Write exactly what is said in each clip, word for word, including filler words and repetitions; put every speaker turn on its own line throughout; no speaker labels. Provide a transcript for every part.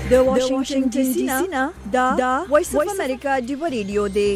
د واشنگټن ډي سي نه دا وایس اف امریکا دی ریډیو دی.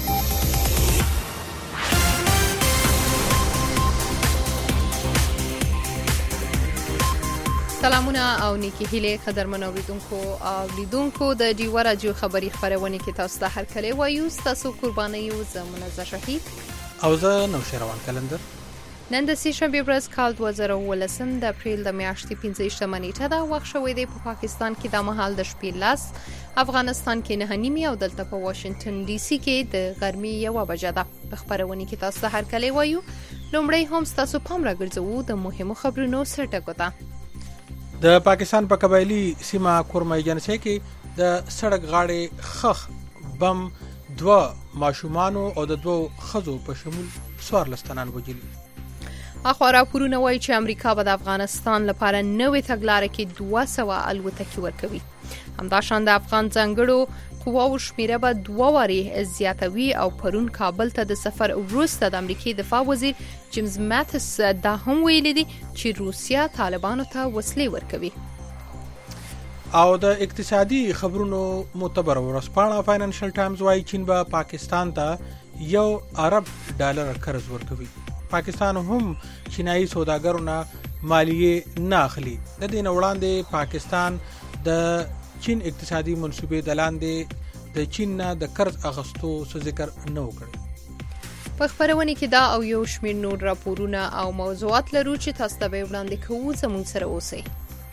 سلامونه او نیکی هیله قدرمن اوریدونکو او لیدونکو د ډیو راډیو خبری خبرونه کې تاسو ته هر کله وایو. تاسو قرباني یو زمونه زشهید
او زه نو شروان کلندر.
نن د سې شنبه ورځ کال دوه زره ولسم د اپریل د میاشتې پنځه ویشتمه نیټه ده. وخت شوی دی په پاکستان کې د مهال د شپې لاس، افغانستان کې نه نیمه او دلته په واشنگټن ډي سي کې د غرمې یو بجه ده. په خبرونه کې تاسو ته هر کله وایو. لومړی هم تاسو پام راګرځوو د مهمو خبرونو سرټکو ته.
د پاکستان په قبایلی سیمه کورمای جنسه کې د سړک غاړې خخ بم دوه ماشومانو او د دوه خزو په شمول څوار لستنان وجلی.
اخبار پورونه وایي چې امریکا به د افغانستان لپاره نوې تګلارې کې دوه سوه الوتکې ورکوي. همداشان د افغان ځانګړو قواو شمیره به دوه واري زیاتوي او پرون کابل ته د سفر وروسته د امریکای دفاع وزیر جیمز ماتس دا هم ویلي دي چې روسیا طالبانو ته وسلې ورکوي.
او د اقتصادي خبرونو معتبر ورځپاڼه فاینانشل ټایمز وايي چین به پاکستان ته یو ارب ډالر قرض ورکوي. پاکستان هم چینایي سوداګرونو مالیه نه اخلي. د دې وړاندې پاکستان د چین اقتصادي منصوبې د لاندې د چین نه د قرض اخستو څه ذکر نه وکړي.
په خبرونه کې دا او یو شمېر نور راپورونه او موضوعات لرو چې تاسو ته به وړاندې کوو. زموږ سره اوسئ.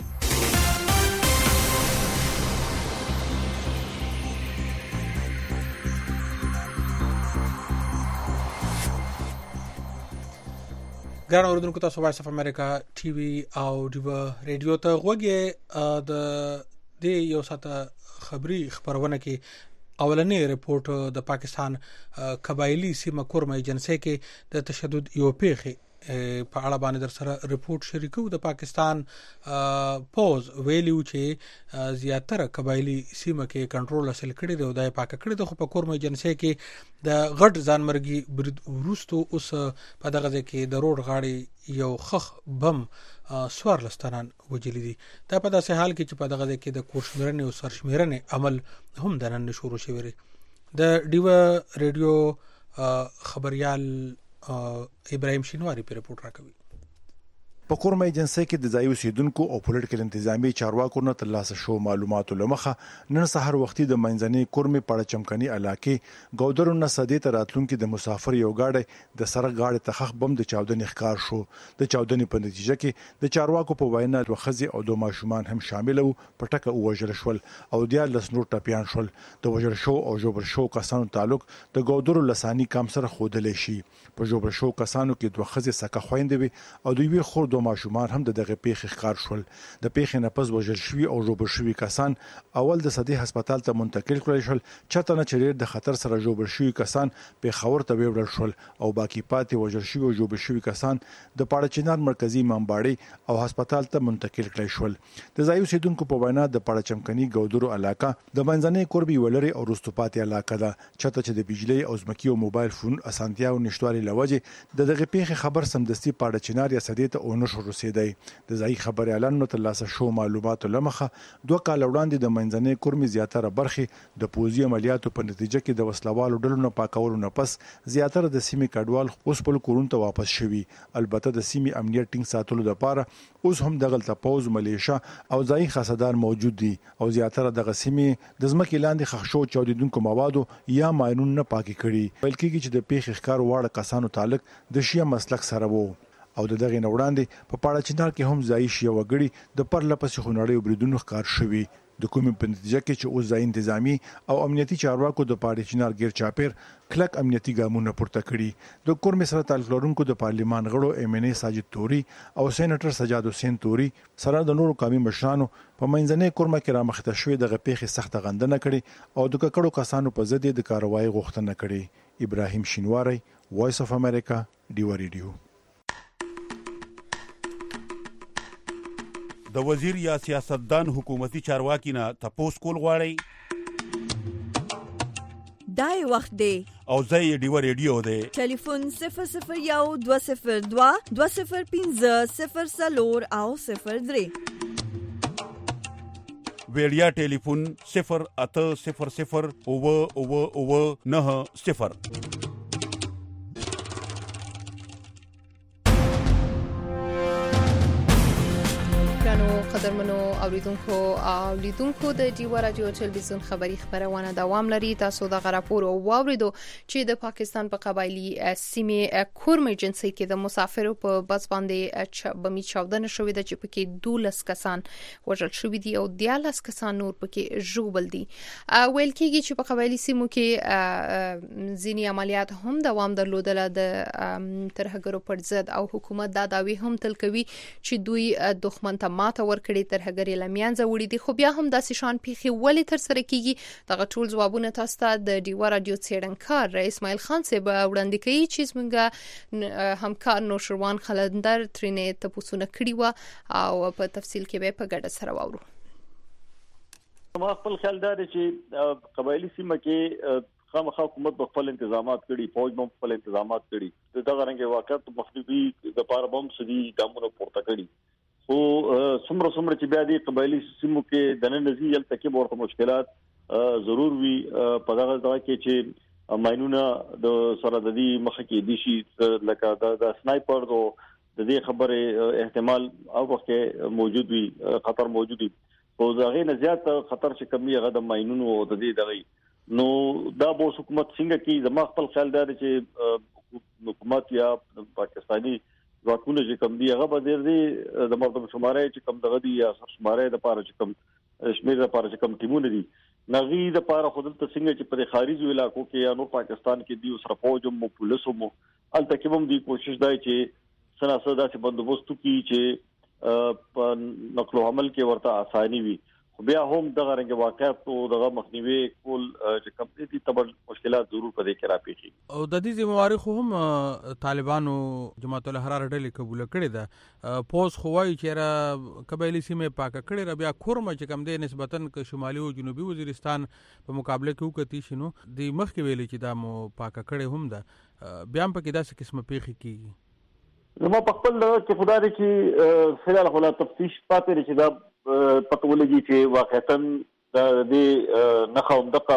ګران اوریدونکو تاسو وایس اف امریکا ټي وي او ډیو ریډیو ته غوږی. د دې یو ساته خبري خبرونه کې اولنې ریپورت د پاکستان قبایلی سیمه کورمای جنسه کې د تشدد یو پیخي په اړه باندې در سره ریپورت شریکو. د پاکستان پوز ویلیو چې زیاتره قبایلی سیمه کې کنټرول حاصل کړي دی او د پاک کړي د خو په کورمای جنسه کې د غټ ځانمرګي برید ورستو اوس په دغه ځکه د روډ غاړي یو خخ بم سوار لستانان وجلی دي. دا په داسې حال کې چې په دغه ځکه د کوشمرنې او سرشمرنې عمل هم د نن شروع شوی. د ډیو ریډیو خبريال ابراهيم شینواری په رپورت راکوي.
په کورمای جنسه کې د ځای اوسیدونکو او پولیټیکل انتظامی چارواکو نه ترلاسه شو معلوماتو لمخه نن سحر وختي د منځنۍ کورمې پړه چمکني علاقې ګودرو نه صدې ته راتلونکو د مسافر یو گاډي د سړک غاړې ته خخ بم د چاودنې ښکار شو. د چاودنې په نتیجه کې د چارواکو په وینا دوه خزي او دوه ماشومان هم شامل وو. پټکه وژل شول او د لس نور ټپيان شول. د وژل شو او جوبر شو کسانو تعلق د ګودرو لسانی کام سره خودل شي. په جوبر شو کسانو کې دوه خزي سکه خويندې وي او دوی خور ماشومان هم دغه پیښې ښکار شول. د پیښې نه پس وژل شوي او جوبر شوي کسان اول د صدې هسپتال ته منتقل کړل شول. چاته نه چریر د خطر سره جوبر شوي کسان په خاور ته ویوړل شول او باقی پاتې وژل شوي او جوبر شوي کسان د پاړه چنار مرکزی امامباړي او هسپتال ته منتقل کړل شول. د ځای اوسیدونکو په وینا د پاړه چمکني ګودرو علاقه د منځنۍ کوربي ولري او رستوپاتي علاقه ده. چاته چې د بجلی او ځمکې او موبایل فون اسانتیا او نشټوالي لوجه د دغه پیښې خبر سمدستي پاړه چنار یا صدې ته اونش رسیدای. د ځای خبري اعلان نو ترلاسه شو معلوماتو لمخه دوه کال وړاندې د منځنۍ کورمې زیاتره برخې د پوزي عملیاتو په نتیجه کې د وسلوالو ډلو نه پاکولو نه پس زیاتره د سیمې کډوال اوس په کورون ته واپس شوي. البته د سیمې امنیت ټینګ ساتلو لپاره اوس هم دغه پوز ملیشا او ځای خاصدار موجود دي او زیاتره د سیمې د ځمکې لاندې خښشو چاودیدونکو موادو یا ماینون نه پاکي کړي. بلکې چې د پیښې ښکار واړه کسانو تعلق د شیعه مسلک سره وو او د دغه نوړاندې په پاړه چنار کې هم ځای شي وګړي د پرله پسې خونړیو بریدونو ښکار شوي. د کومې په نتیجه کې چې اوس ځای انتظامی او امنیتي چارواکو د پاړه چنار غیر چاپیر کلک امنیتي ګامونه پورته کړي. د کورمې سره تعلق لرونکو د پارلیمان غړو ایم ان ای ساجد توري او سېنیټر سجاد حسین توري سره د نورو قومي مشرانو په منځنۍ کورمه کې رامخته شوې دغه پیښې سخت غندنه کړي او د ککړو کسانو په ضد د کاروایی غوښتنه کړي. ابراهيم شینواری وایس اف امریکا ډیو ریډیو.
د وزیر یا سیاستدان حکومتي چارواکي نه تاسو کول غواړئ
دای وخت دی
او زه ډیو ریډیو دی.
ټلیفون صفر صفر یو دوه صفر دوه دوه صفر پنځه صفر څلور او صفر درې.
ویډیا ټلیفون صفر اته صفر صفر اوه اوه اوه نه صفر.
قدرمنو اوریدونکو او لیدونکو د ډیوا رادیو ټلویزیون خبری خبرونه دوام لري. تاسو د غراپور او واوریدو چې د پاکستان په قبایلی سیمه کورمه جنسي کې د مسافرو په بس باندې بمی چاودنه شوې ده چې پکې دولس کسان وژل شوې دي او دیالس کسان نور پکې ژوبل دي. ویل کېږي چې په قبایلی سیمو کې ځینی عملیات هم دوام درلودل د ترهګرو پر ضد او حکومت دا داوی هم تل کوي چې دوی دښمن ته ماته ورکړي ترهګری لمیانځه وړي دي. خو بیا هم داسې شان پیخي ولی تر سره کیږي دغه ټول ځوابونه تاسو ته د ډیوا رادیو څېړنکار اسماعیل خان صاحب وړاندې کوي چې زمونږ همکار نوشروان خلندر ترینه تاسو نه کړی و او په تفصیل کې به په ګډه سره واورو.
ما خپل خیال دا دی چې قبایلی سیمه کې خامخا حکومت په خپل انتظامات کړي، فوج هم خپل انتظامات کړي، دغه رنګه واقعیت مخنیوي د پاره بم سدي ګامونه پورته کړي. او څومره څومره چې بیا د قبایلی سیمو کې د ننځي یل تکي ورته مشکلات ضرور وي په دغه ځای کې چې ماينونه د سره د دې مخ کې دي شي لکه د سنایپر او د دې خبره احتمال او وخت موجود وي، خطر موجود وي او دغه نه زیات خطر چې کمی هغه د ماينونو او د دې دغه نو دا به حکومت څنګه کوي. زما خپل خیال دی چې حکومت یا پاکستاني ځواکونه چې کم دي هغه به ډېر دي د مردم شماره چې کم دغه دي یا شماره د پاره چې کم شمیر د پاره چې کم ټیمونه دي نغي د پاره خود ته څنګه چې په خارجي علاقو کې یا نو پاکستان کې دی سره فوج او پولیس مو ال تکبم دی کوشش دی چې سره سره د بندوبست کی چې په نقل او حمل کې ورته اساني وي. بیا هم دغه رنګ واقعیت او دغه مخنیوي کول چې کمپلیټي تبر مشکلات ضرور پدې کې راپېږي.
او د دې ذمہواری خو هم طالبانو جماعت الحرار ډلې قبول کړې ده. پوز خوای چې را قبایلی سیمه پاکه کړې را بیا کورمه چې کم دې نسبتاً ک شمالي او جنوبي وزیرستان په مقابله کې وکړي شنو د مخ کې ویلي چې دا مو پاکه کړې هم ده بیا هم پکې داسې قسمه پیخي کیږي.
زما په خپل کې خدای دې چې فلال خلا تفتیش پاتې چې دا پته ولګي چې واقعا د دې نه خوم دغه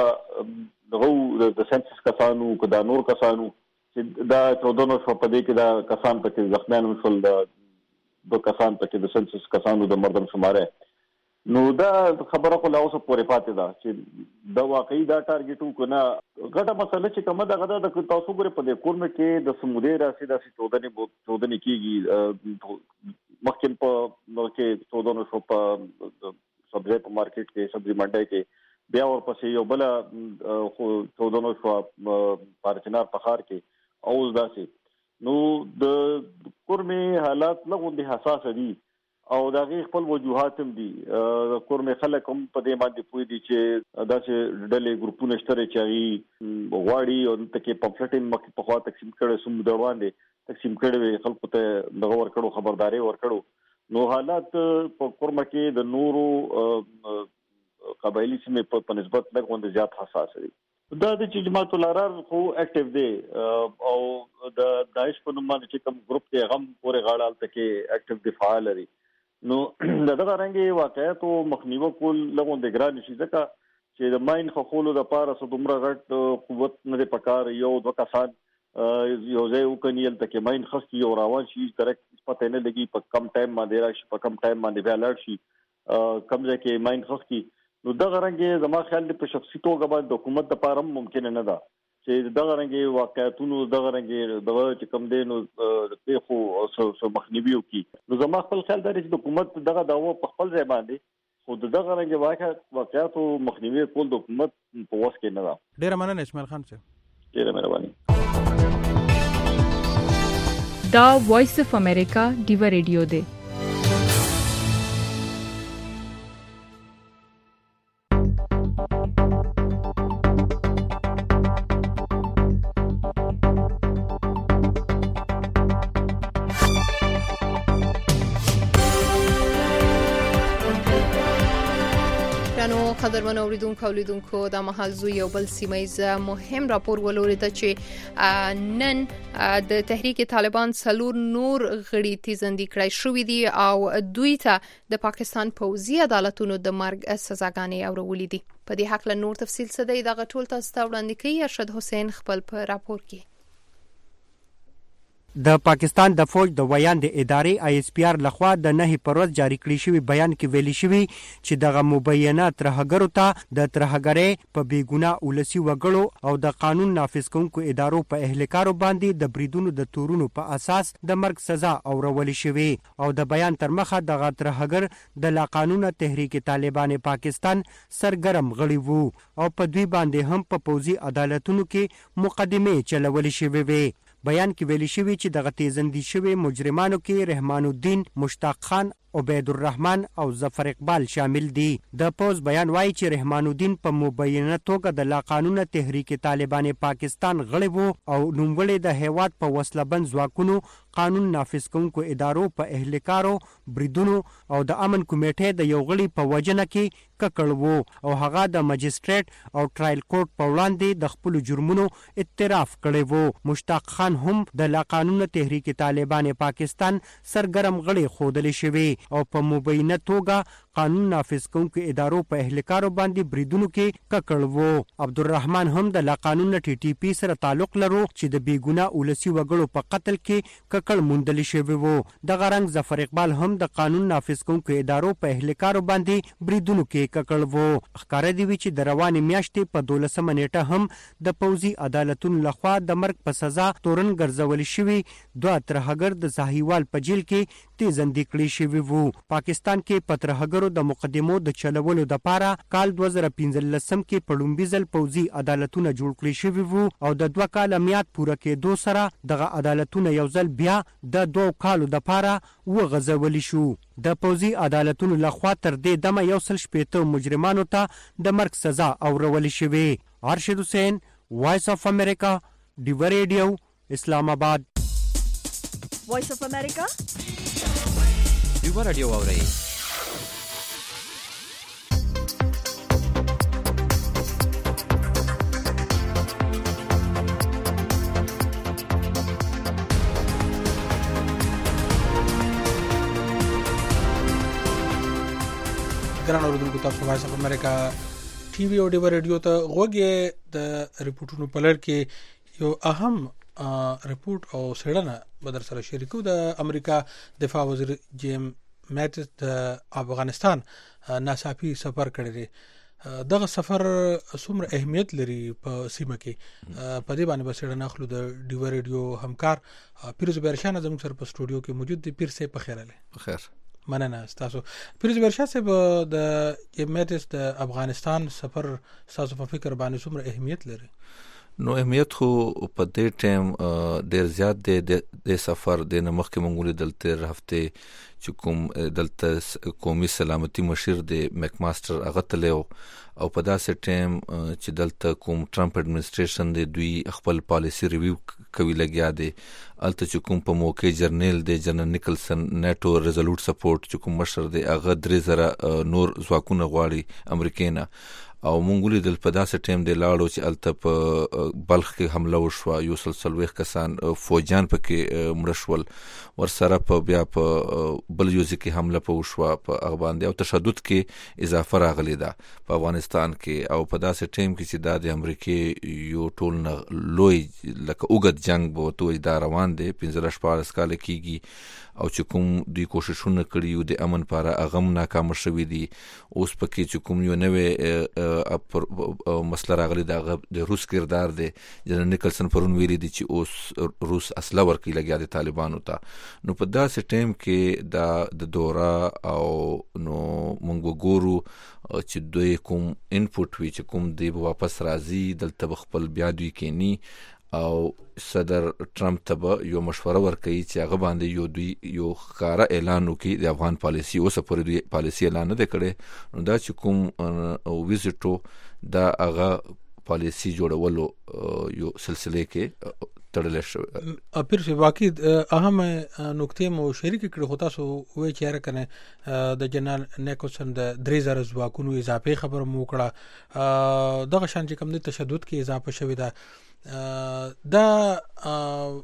دغه د سنسس کسانو کدا نور کسانو چې دا چودنو شو په دې کې دا کسان پکې زخمیان وشول د دو کسان پکې د سنسس کسانو د مردم شماره نو دا خبره خو لا اوسه پورې پاتې ده چې دا واقعي دا ټارګټ وکړه. غټه مسله چې کومه دغه د تاسو ګره په دې کورم کې د سمودي راسي د چودنې بو چودنې کیږي مخکې په کې چودنو شو په سبزی په مارکیټ کې سبزی منډي کې بیا ورپسې یو بل چودنو شو پارچنار پخار کې او داسې نو د کورمې حالات لغوندي حساس دي او دا غي خپل وجوهات هم دي. کورمې خلک هم په دې باندې پوي دي چې داسې ډلې ګروپونه شته چې غواړي او تکي پمفلټین مخ په خوا تقسیم کړي سم دروان دي تقسیم کړي خلکو ته دغه ورکړو خبرداري ورکړو. نو حالات په کورمه کې د نورو قبایلی سیمه په نسبت لږ زیات حساس دي. دا د جماعت الحرار خو اکټیو دي او د داعش په نوم باندې کوم ګروپ کې غم پورې غاړه تکي اکټیو دي فعال لري. نو دغه رنګي واقعیت او مخنیوي کول لغون د ګران شي ځکه چې د ماين خولو د پاره سدومره غټ قوت نه پکار یو دوه کسان یو ځای وکنیل تکي ماين خستی یو روان شي کرک پته نه لګي په کم ټایم باندې راشي په کم ټایم باندې بیا لاړ شي کم ځای کې ماين خستی. نو دغه رنګي زما خیال د په شخصي توګه باندې حکومت د پاره ممکن نه ده چې دغه رنګي واقعیتونو دغه رنګي دغه چې کم دي نو د خو سو مخنیوي وکي. نو زما خپل خیال دی چې حکومت دغه داوه په خپل ځای باندې خو دغه رنګي واقعیت واقعیت او مخنیوي کول د حکومت په وس کې نه ده.
ډیر مننه اسماعیل خان صاحب.
ډیر مهرباني.
دا وایس اف امریکا ډیوا ریډیو دی.
نو قدرمن اوریدونکو اولیدونکو د مهال زو یو بل سیمایز مهم راپور ولوري ته چې نن د تحریک طالبان څلور نور غړي تیزندي کړای شوې دي او دوی ته د پاکستان پوځي عدالتونو د مرګ سزاګانې اورولې دي. په دې حق له نور تفصیل څه دی دغه ټول تاسو ته وړاندې کوي ارشد حسین خپل په راپور کې.
د پاکستان د فوج د ویان د ادارې آی اس پی آر لخوا د نه پروز جاری کړی شوی بیان کې ویلي شوی چې دغه مبینات ترهګرو ته د ترهګرۍ په بیګونه ولسی وګړو او د قانون نافذ کوونکو ادارو په اهلکارو باندې د بریدونو د تورونو په اساس د مرګ سزا اورول شوی او د بیان تر مخه دغه ترهګر د لا قانونه تحریک طالبان پاکستان سرګرم غړي وو او په دوی باندې هم په پوځي عدالتونو کې مقدمه چلول شوی وي. بیان کې ویلي شوی چې دغه تیزندي شوی مجرمانو کې رحمان الدین، مشتاق خان، عبید الرحمن او ظفر اقبال شامل دي. د پوز بیان وایي چې رحمان الدین په مبینه توګه د لا قانونه تحریک طالبان پاکستان غړی وو او نوموړی د هیواد په وسلهبند ځواکونو، قانون نافذ کوونکو ادارو په اهلکارو، بریدونو او د امن کمیټې د یو غړي په وجنه کې ککړ وو او هغه د مجستریټ او ټرایل کورټ په وړاندې د خپل جرمونو اعتراف کړی وو. مشتاق خان هم د لا قانونه تحریک طالبان پاکستان سرګرم غړي خودل شوی او په مبینه توګه قانون نافذ کوونکو ادارو په اهلکارو باندې بریدونو کې ککړ وو. عبدالرحمن هم د لا قانون ټي ټي پی سره تعلق لرو چې د بیګونه ولسی وګړو په قتل کې ککړ موندل شوی وو. دغه رنګ ظفر اقبال هم د قانون نافذ کوونکو ادارو په اهلکارو باندې بریدونو کې ککړ وو. ښکاره دی چې د روانې میاشتې په دولسمه نیټه هم د پوځي عدالتونو لخوا د مرګ په سزا تورن ګرځول شوی دوه ترهګر د ساحیوال په جیل کې تیزندي کړی شوی وو. پاکستان کې په ترهګرو د مقدمو د چلولو د پاره کال دوه زره پنځلسم کې په لومړي ځل پوځي عدالتونه جوړ کړی شوي وو او د دوه کاله میاد پوره کېدو سره دغه عدالتونه یو ځل بیا د دوه کالو د پاره وغځولی شو. د پوځي عدالتونو لخوا تر دې دمه یو سل شپېته مجرمانو ته د مرګ سزا اورول شوې. ارشد حسین، وایس اف امریکا، ډیو ریډیو، اسلام آباد.
وایس اف امریکا
ډیو ریډیو اورئ.
ګران اوریدونکو تاسو وایس اف امریکا ټي وي او ډیو ریډیو ته غوږی د ریپورتونو په لړ کې یو اهم ریپورت او سړنه بدر سره شریکو. د امریکا دفاع وزیر جیم میټس د افغانستان ناڅاپي سفر کړی دی. دغه سفر څومره اهمیت لري په سیمه کې په دې باندې بسړنه اخلو. د ډیو ریډیو همکار پیروز برشان زموږ سره په سټوډیو کې موجود دی. پیر سه په خیر اله.
بخیر.
مننه تاسو. پیروز برشا صاحب د میټس د افغانستان سفر تاسو په فکر باندې څومره اهمیت لري؟
نو اهمیت خو په دې ټیم ډیر زیات دی. د سفر د نمخ کې مونږ دلته هفته چې کوم دلته قومي سلامتی مشیر دی میک ماستر هغه تلو او په داسې ټیم چې دلته کوم ټرمپ اډمنسټریشن دی دوی خپل پالیسی ریویو کوي لګیا دی. الته چې کوم په موقع جرنیل دی جنرال نیکلسن نیټو ریزولوټ سپورټ چې کوم مشر دی هغه درې زره نور ځواکونه غواړي امریکاینا او مونږ لیدل په داسې ټیم دی لاړو چې الته په بلخ کې حمله وشوه. یو سلسله ویخ کسان فوجان پکې مړه شول. ورسره په بیا په بل یو ځکه حمله په وشوه په هغه باندې او تشدد کې اضافه راغلی ده په افغانستان کې. او په داسې ټیم کې چې دا د امریکای یو ټول لوی لکه اوږد جنگ به توې دا روان دی پنځه شپاړس کاله کېږي او چې کوم دوی کوششونه کړي یو د امن لپاره هغه هم ناکام شوي دي. اوس پکې چې کوم یو نوې مسله راغلی د د روس کردار دی. جنرال نیکلسن پرون ویلي دي چې اوس روس اسلحه ورکوي لګیا د طالبانو ته. نو په داسې ټیم کې دا د دوره او نو مونږ ګورو چې دوی کوم انپوټ وی چې کوم دی واپس راځي دلته خپل بیا دوی کېنی او صدر ټرمپ ته یو مشوره ورکړي چې هغه باندې یو دوی یو ښکارا اعلان وکړي د افغان پالیسی. اوس پورې دوی پالیسی اعلان نه کړي. نو دا چې کوم ویزټو دا هغه پالیسی جوړولو یو سلسله کې تړل شوی.
اپیر سی واقعي اهم نقطې مو شریک کړو خو تاسو وایي چې راکنه د جنرال نیکلسن د درې زره ځواکونو اضافه خبر مو کړه دغه شان چې کوم د تشدد کې اضافه شوی دا دا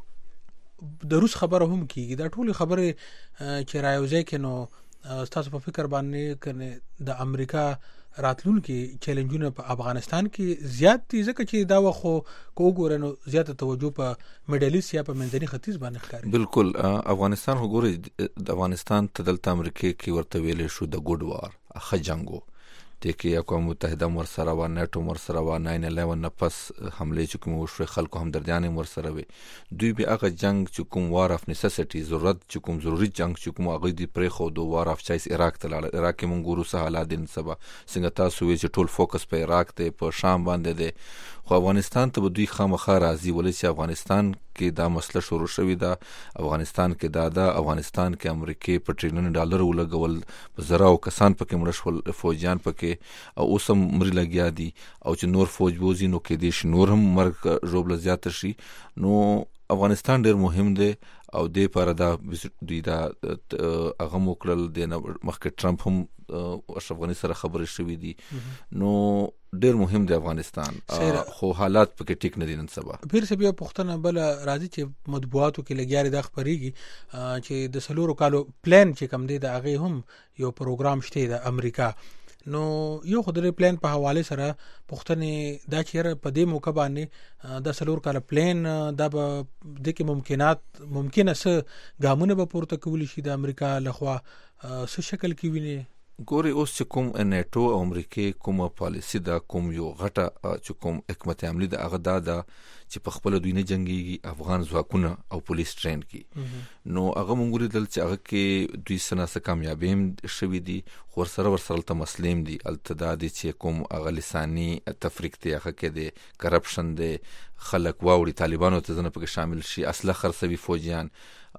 د روس خبره هم کیږي دا ټول خبره چې رايوځي کې نو تاسو په فکر باندې کنه د امریکا راتلونکي چیلنجونه په افغانستان کې زیات دي ځکه چې دا وخو کو ګورنو زیاته توجه په میډل ایست یا په منځني ختیځ باندې ښکاري.
بالکل افغانستان وګورئ د افغانستان تدلته امریکا کې ورته ویلې شو د ګډ وار اخ جنگو د کې اقوام متحده مر سره و ناتو مر سره و ناین الیون نه پس حمله چې کوم وشو خلکو هم دردیان مر سره وي دوی به هغه جنگ چې کوم وار اف نیسیسټی ضرورت چې کوم ضروري جنگ چې کوم هغه دی پرې خو دوه وار اف چایس عراق ته لاړ عراق کې مونږ ګورو سه حالات دین سبا څنګه تاسو وی چې ټول فوکس په عراق ته په شام باندې دی خو افغانستان ته دوی خامخا راځي ولې چې افغانستان کې دا مسله شروع شوې ده افغانستان کې دا دا افغانستان کې امریکای په ټریلیون ډالر ولګول په زراو کسان پکې مړ شول فوجیان پکې او اوس هم مری لګیا دي او چې نور فوج بوزي نو کې دي نور هم مرګ ژوبل زیات شي نو افغانستان ډیر مهم دی او د پر دا دوی دا هغه موکل د مخکې ټرمپ هم افغانستان سره خبرې شوې دي نو ډیر مهم دی افغانستان خو حالات پکې ټیک نه دي نن سبا.
پیر څه بیا پښتنه بل راځي چې مطبوعاتو کې لګیاري د خبرېږي چې د سلورو کالو پلان چې کم دی د هغه هم یو پروګرام شته د امریکا نو یو خدای پلان په حواله سره پښتنې دا چیرې په دې موقع باندې د سلور کال پلان د د کې ممکنات ممکنه څه ګامونه به پورته کولی شي د امریکا لخوا څه شکل کې ویني
ګوري اوس چې کوم نیټو او امریکای کومه پالیسی دا کوم یو غټه چې کوم حکمت عملی د هغه دا چې په خپل دوی نه جنگيږي افغان ځواکونه او پولیس ټرین کی نو هغه مونږ لري چې هغه کې دوی سنا سره کامیابی شوي دي خو سره ورسره ته مسلم دي التداد چې کوم هغه لسانی تفریق ته هغه کې دي کرپشن دي خلک واوړي طالبانو ته ځنه پکې شامل شي اصله خرڅوي فوجیان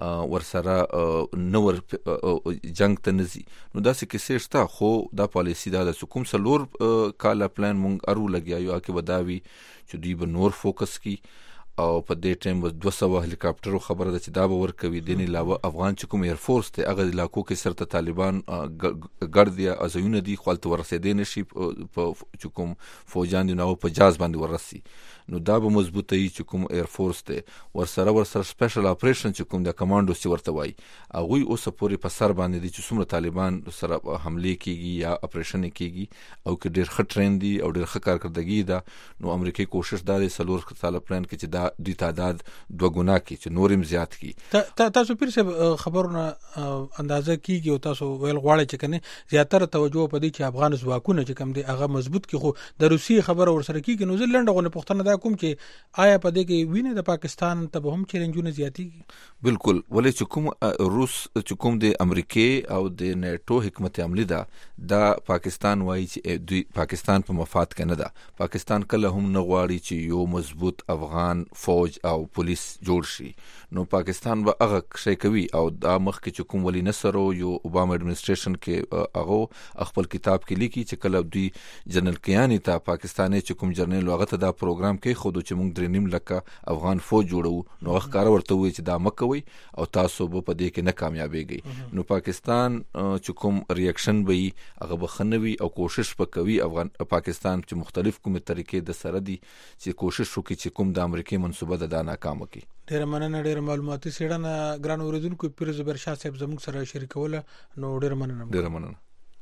ورسره نور جنگ ته نزي نو دا څه کې شته خو دا پالیسی دا د کوم سلور کاله پلان مونږ ارو لګیایو کې وداوي چې دوی به نور فوکس کی او په دې ټیم بس دوه سوه هلیکاپټرو خبره ده چې دا به ورکوي د نه علاوه افغان چې کوم ایر فورس ته هغه علاقو کې سرته طالبان ګردیا ازونه دي خپل ورسېدل نشي په چې کوم فوجان دي نو په جاز باندې ورسي نو دا به مضبوطه ای چې کوم ایر فورس ته ورسره ورسره سپیشل اپریشن چې کوم د کمانډو چې ورته وای هغه اوس پورې په سر باندې دي چې څومره طالبان سره حمله کیږي یا اپریشن کیږي او کې ډیر ښه ټرین دي او ډیر ښه کارکړدګي ده نو امریکای کوشش دا دی سلور کال پلان کې چې دا د تعداد دوه ګنا کې چې نورم زیات کی
تاسو پیر څه خبرونه اندازه کیږي او تاسو ویل غواړئ چې کنه زیاتره توجه په دې چې افغان ځواکونه چې کوم دي هغه مضبوط کی خو د روسي خبره ورسره کیږي نو زلند غو نه پښتنه دا کوم چې آیا په دې کې ویني د پاکستان ته هم چیلنجونه زیاتېږي
بالکل ولې چې کوم روس چې کوم د امریکای او د نیټو حکمت عملی ده دا پاکستان وایي چې دوی پاکستان په مفاد کې نه ده پاکستان کله هم نه غواړي چې یو مضبوط افغان فوج او پولیس جوړ شي نو پاکستان به هغه شي کوي او دا مخ کې چې کوم ولی نصر او یو اوباما اډمنسټریشن کې هغه خپل کتاب کې لیکي چې کله دوی جنرال کیانی ته پاکستاني چې کوم جرنیل هغه ته دا پروګرام کې خود چې موږ درې نیم لکه افغان فوج جوړو نو هغه کار ورته وي چې دا مکوي او تاسو به په دې کې نه کامیابیږي نو پاکستان چې کوم ریاکشن وي هغه بخنوي او کوشش وکوي افغان پاکستان چې مختلف کومه طریقې د سره دي چې کوشش وکړي چې کوم د امریکای منصوبه ده دا ناکام وکړي.
ډیر مننه ډیر معلوماتي سیړنه ګران اوریدونکو پیر زبر شاه صاحب زموږ سره شریکول نو ډیر مننه
ډیر مننه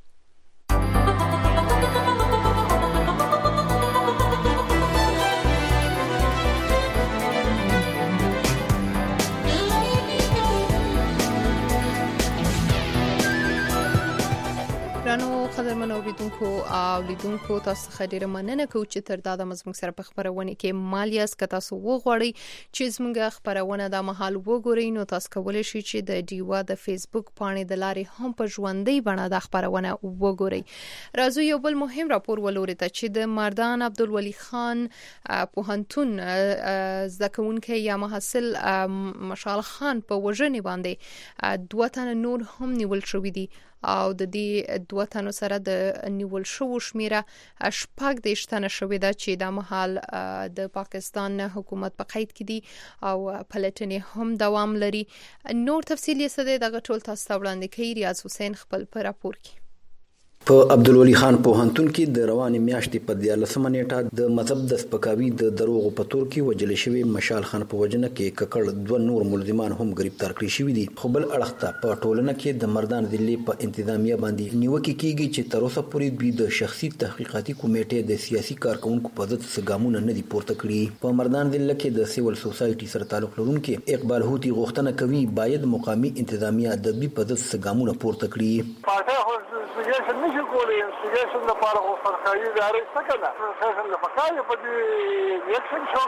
رانو قدرمن اوریدونکو او لیدونکو تاسو خډيره مننه کوم چې تر دا د مزمن سره په خبرونه کې مالیاس ک تاسو وغوړی چې زموږه خبرونه د محل وګورئ نو تاسو کولای شئ چې د ډیوا د فیسبوک باندې د لارې هم په ژوندۍ بڼه د خبرونه وګورئ. راځو یو بل مهم راپور ولوري ته چې د مردان عبدالولي خان پوهنتون ځکهونکي یا محصل مشال خان په وژنې باندې دوه تن نور هم نیول شوې دي او د دې دوه تنو سره د نیول شو شمیره شپږ د شتنه شوې ده چې د مهال د پاکستان حکومت په قید کې دي او پلټنې هم دوام لري. نور تفصیل یې څه دی دغه ټول تاسو ته وړاندې کوي ریاض حسین خپل په راپور کې.
په عبدالولي خان پوهنتون کې د روانې میاشتې په دیارلسمه نیټه د مذهب د سپکاوي د دروغو په تور کې وجل شوی مشال خان په وجنه کې ککړ دوه نور ملزمان هم گرفتار کړي شوی دي. خو بل اړخ ته په ټولنه کې د مردان ضلع په انتظامیه باندې نیوکه کیږي چې تر اوسه پورې دوی د شخصي تحقیقاتي کمیټې د سیاسي کارکونکو په ضد څه ګامونه نه دي پورته کړي. په مردان ضلع کې د سیول سوسایټي سره تعلق لرونکي اقبال هوتی غوښتنه کوي باید مقامي انتظامیه د دوی په ضد څه ګامونه پورته کړي.
انویسټیګیشن نشي کولی، انویسټیګیشن لپاره خو سرکاري ادارې څه کنه انویسټیګیشن د پکایي په دې الیکشن شو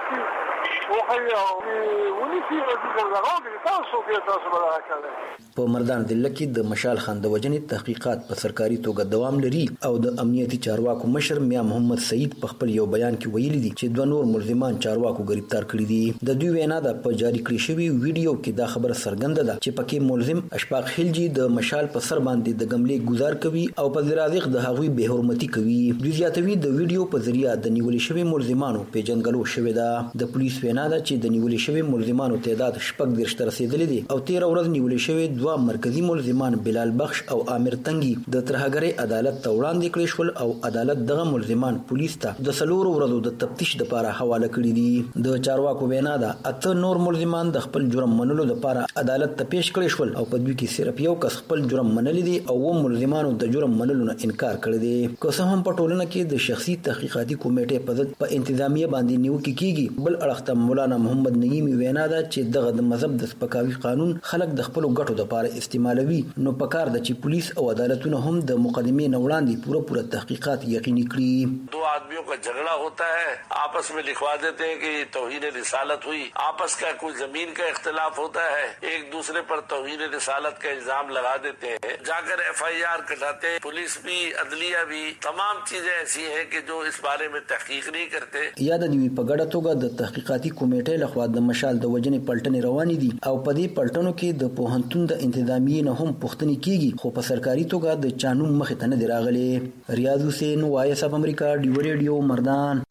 کې وخی او ونیسي او د زغاوګي تاسو کې تاسو به راکړئ.
په مردان ضلع کې د مشال خان د وجنې تحقیقات په سرکاري توګه دوام لري او د امنیتي چارواکو مشر میا محمد سعید په خپل یو بیان کې ویلي دي چې دوه نور ملزمان چارواکو گرفتار کړي دي. د دوی وینا ده په جاری کړی شوی ویډیو کې دا خبره څرګنده ده چې پکې ملزم اشفاق خلجی د مشال په سر باندې د ګملې گزار کوي او په زرازق د هغوی به حرمتي کوي. دوی زیاتوي د ویډیو په ذریعہ د نیول شوی ملزمانو پیژنګلو شوی ده. د پولیس وینا ده چې د نیول شوی ملزمانو تعداد شپږ دیرش ته رسیدلی دی او تیر ورځ نیول شوی دوه مرکزی ملزمان بلال بخش او عامر تنګي د ترهګری عدالت ته وړاندې کړي شول او عدالت دغه ملزمان پولیس ته د سلور ورځو د تفتیش لپاره حواله کړي دي. د چارواکو وینا ده اته نور ملزمان د خپل جرم منلو لپاره عدالت ته پیش کړي شول او په دوی کې صرف یو کس خپل جرم منلی دی او و ملزمانو د جرم منلو نه انکار کړی دی. که څه هم په ټولنه کې د شخصي تحقیقاتي کمیټې په ضد په انتظامیه باندې نیوکه کیږي، بل اړخ ته مولانا محمد نعیمی وینا ده چې دغه د مذهب د سپکاوي قانون خلک د خپل ګټو لپاره استعمالوي، نو پکار ده چې پولیس او عدالتونه هم د مقدمې نه وړاندې پوره پوره تحقیقات یقیني کړي.
دو آدمیوں کا جھگڑا ہوتا ہے، آپس میں لکھوا دیتے ہیں کہ یہ توہین رسالت ہوئی، آپس کا کوئی زمین کا اختلاف ہوتا ہے، ایک دوسرے پر توہین رسالت کا الزام لگا دیتے ہیں، جا کر ایف آئی آر کٹاتے ہیں. پولیس بھی عدلیہ بھی تمام چیزیں ایسی ہیں کہ جو اس بارے میں تحقیق نہیں کرتے.
یاد دی په ګډه توګه د تحقیقاتي کمیټې لخوا د مشال د وجنې پلټنې روانې دي او په دې پلټنو کې د پوهنتون د انتظامیې نه هم پوښتنې کیږي، خو په سرکاري توګه د چانون مخې ته نه دی راغلی. ریاض حسین، وایس اف امریکا، ډیو ریډیو، مردان.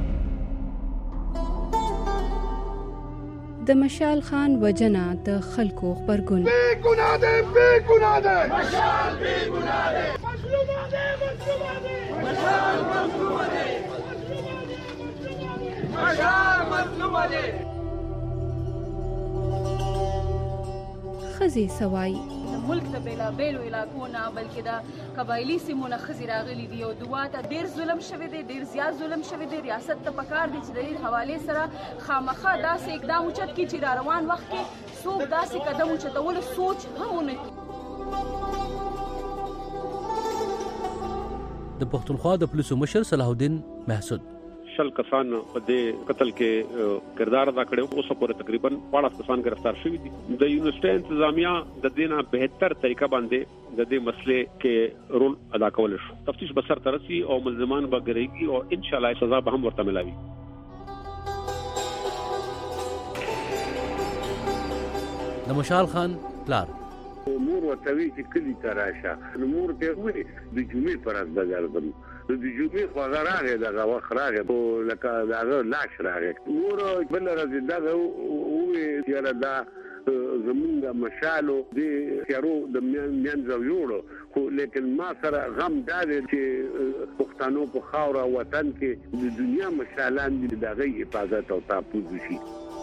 د مشال خان وجنه د خلکو خبرګون
بے گناہ دے بے گناہ دے مشال بے گناہ دے مظلوم دے مظلوم دے مشال مظلوم دے مشال مظلوم دے.
خزي سوای
ملک ته بیلا بیلو علاقونه بلکې دا قبایلی سیمونه خزي راغلي دي او دوه ته ډیر ظلم شوی دی، ډیر زیات ظلم شوی دی. ریاست ته پکار دي چې د دې حواله سره خامخا داسې اقدام وچت کی چې را روان وخت کې څوک داسې قدم وچتول سوچ هم ونه کړي.
د پښتونخوا د پولیسو مشر صلاح الدین محسود
شل کسان په دې قتل کې کردار ادا کړو، اوس پورې تقریبا پاړه کسان گرفتار شوي دي. د یونیورسيټي انتظامیه د دینه بهتر طریقه باندې د دې مسلې کې رول ادا کول شو. تفتیش به سر ترسي او ملزمان به ګرېږي او ان شاء الله سزا به هم ورته ملاوي.
د مشال خان پلار
مور ورته وی چې کلی تراشه نو مور ته وی د جمعې پر ورځ بغردم د جمعې خو راغی دغه وخت راغی او لکه دغه لاش راغی. مور بل ورځ دغه وی چې دا زمونږ مشالو د تیارو د میانځو جوړو خو لیکن ما سره غم دا دی چې پښتنو په خاور وطن کې د دنیا مشالان د دغه حفاظت او تحفظ شي.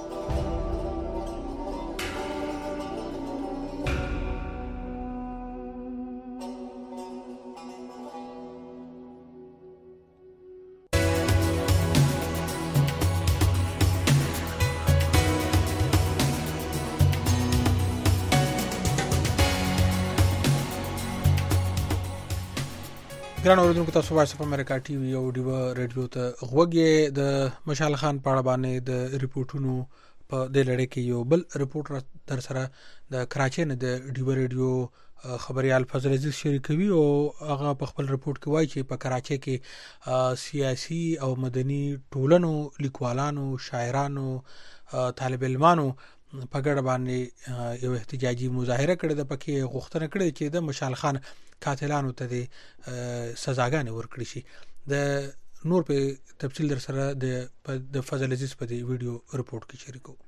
ګران اوریدونکو، تاسو وایس اف امریکا ټي وي او ډیو ریډیو ته غوږی. د مشال خان په اړه باندې د ریپورتونو په دې لړۍ کې یو بل ریپورت در سره د کراچۍ نه د ډیو ریډیو خبريال فضل عزیز شریکوي او هغه په خپل ریپورت کې وایي چې په کراچۍ کې سیاسي او مدني ټولنو، لیکوالانو، شاعرانو، طالب علمانو
په ګډه باندې یو احتجاجي مظاهره کړې ده، پکې غوښتنه کړې چې د مشال خان قاتلانو ته د سزاګانې ورکړي شي. د نور په تفصیل در سره د فضل عزیز په دې ویډیو رپورت کې شریکو.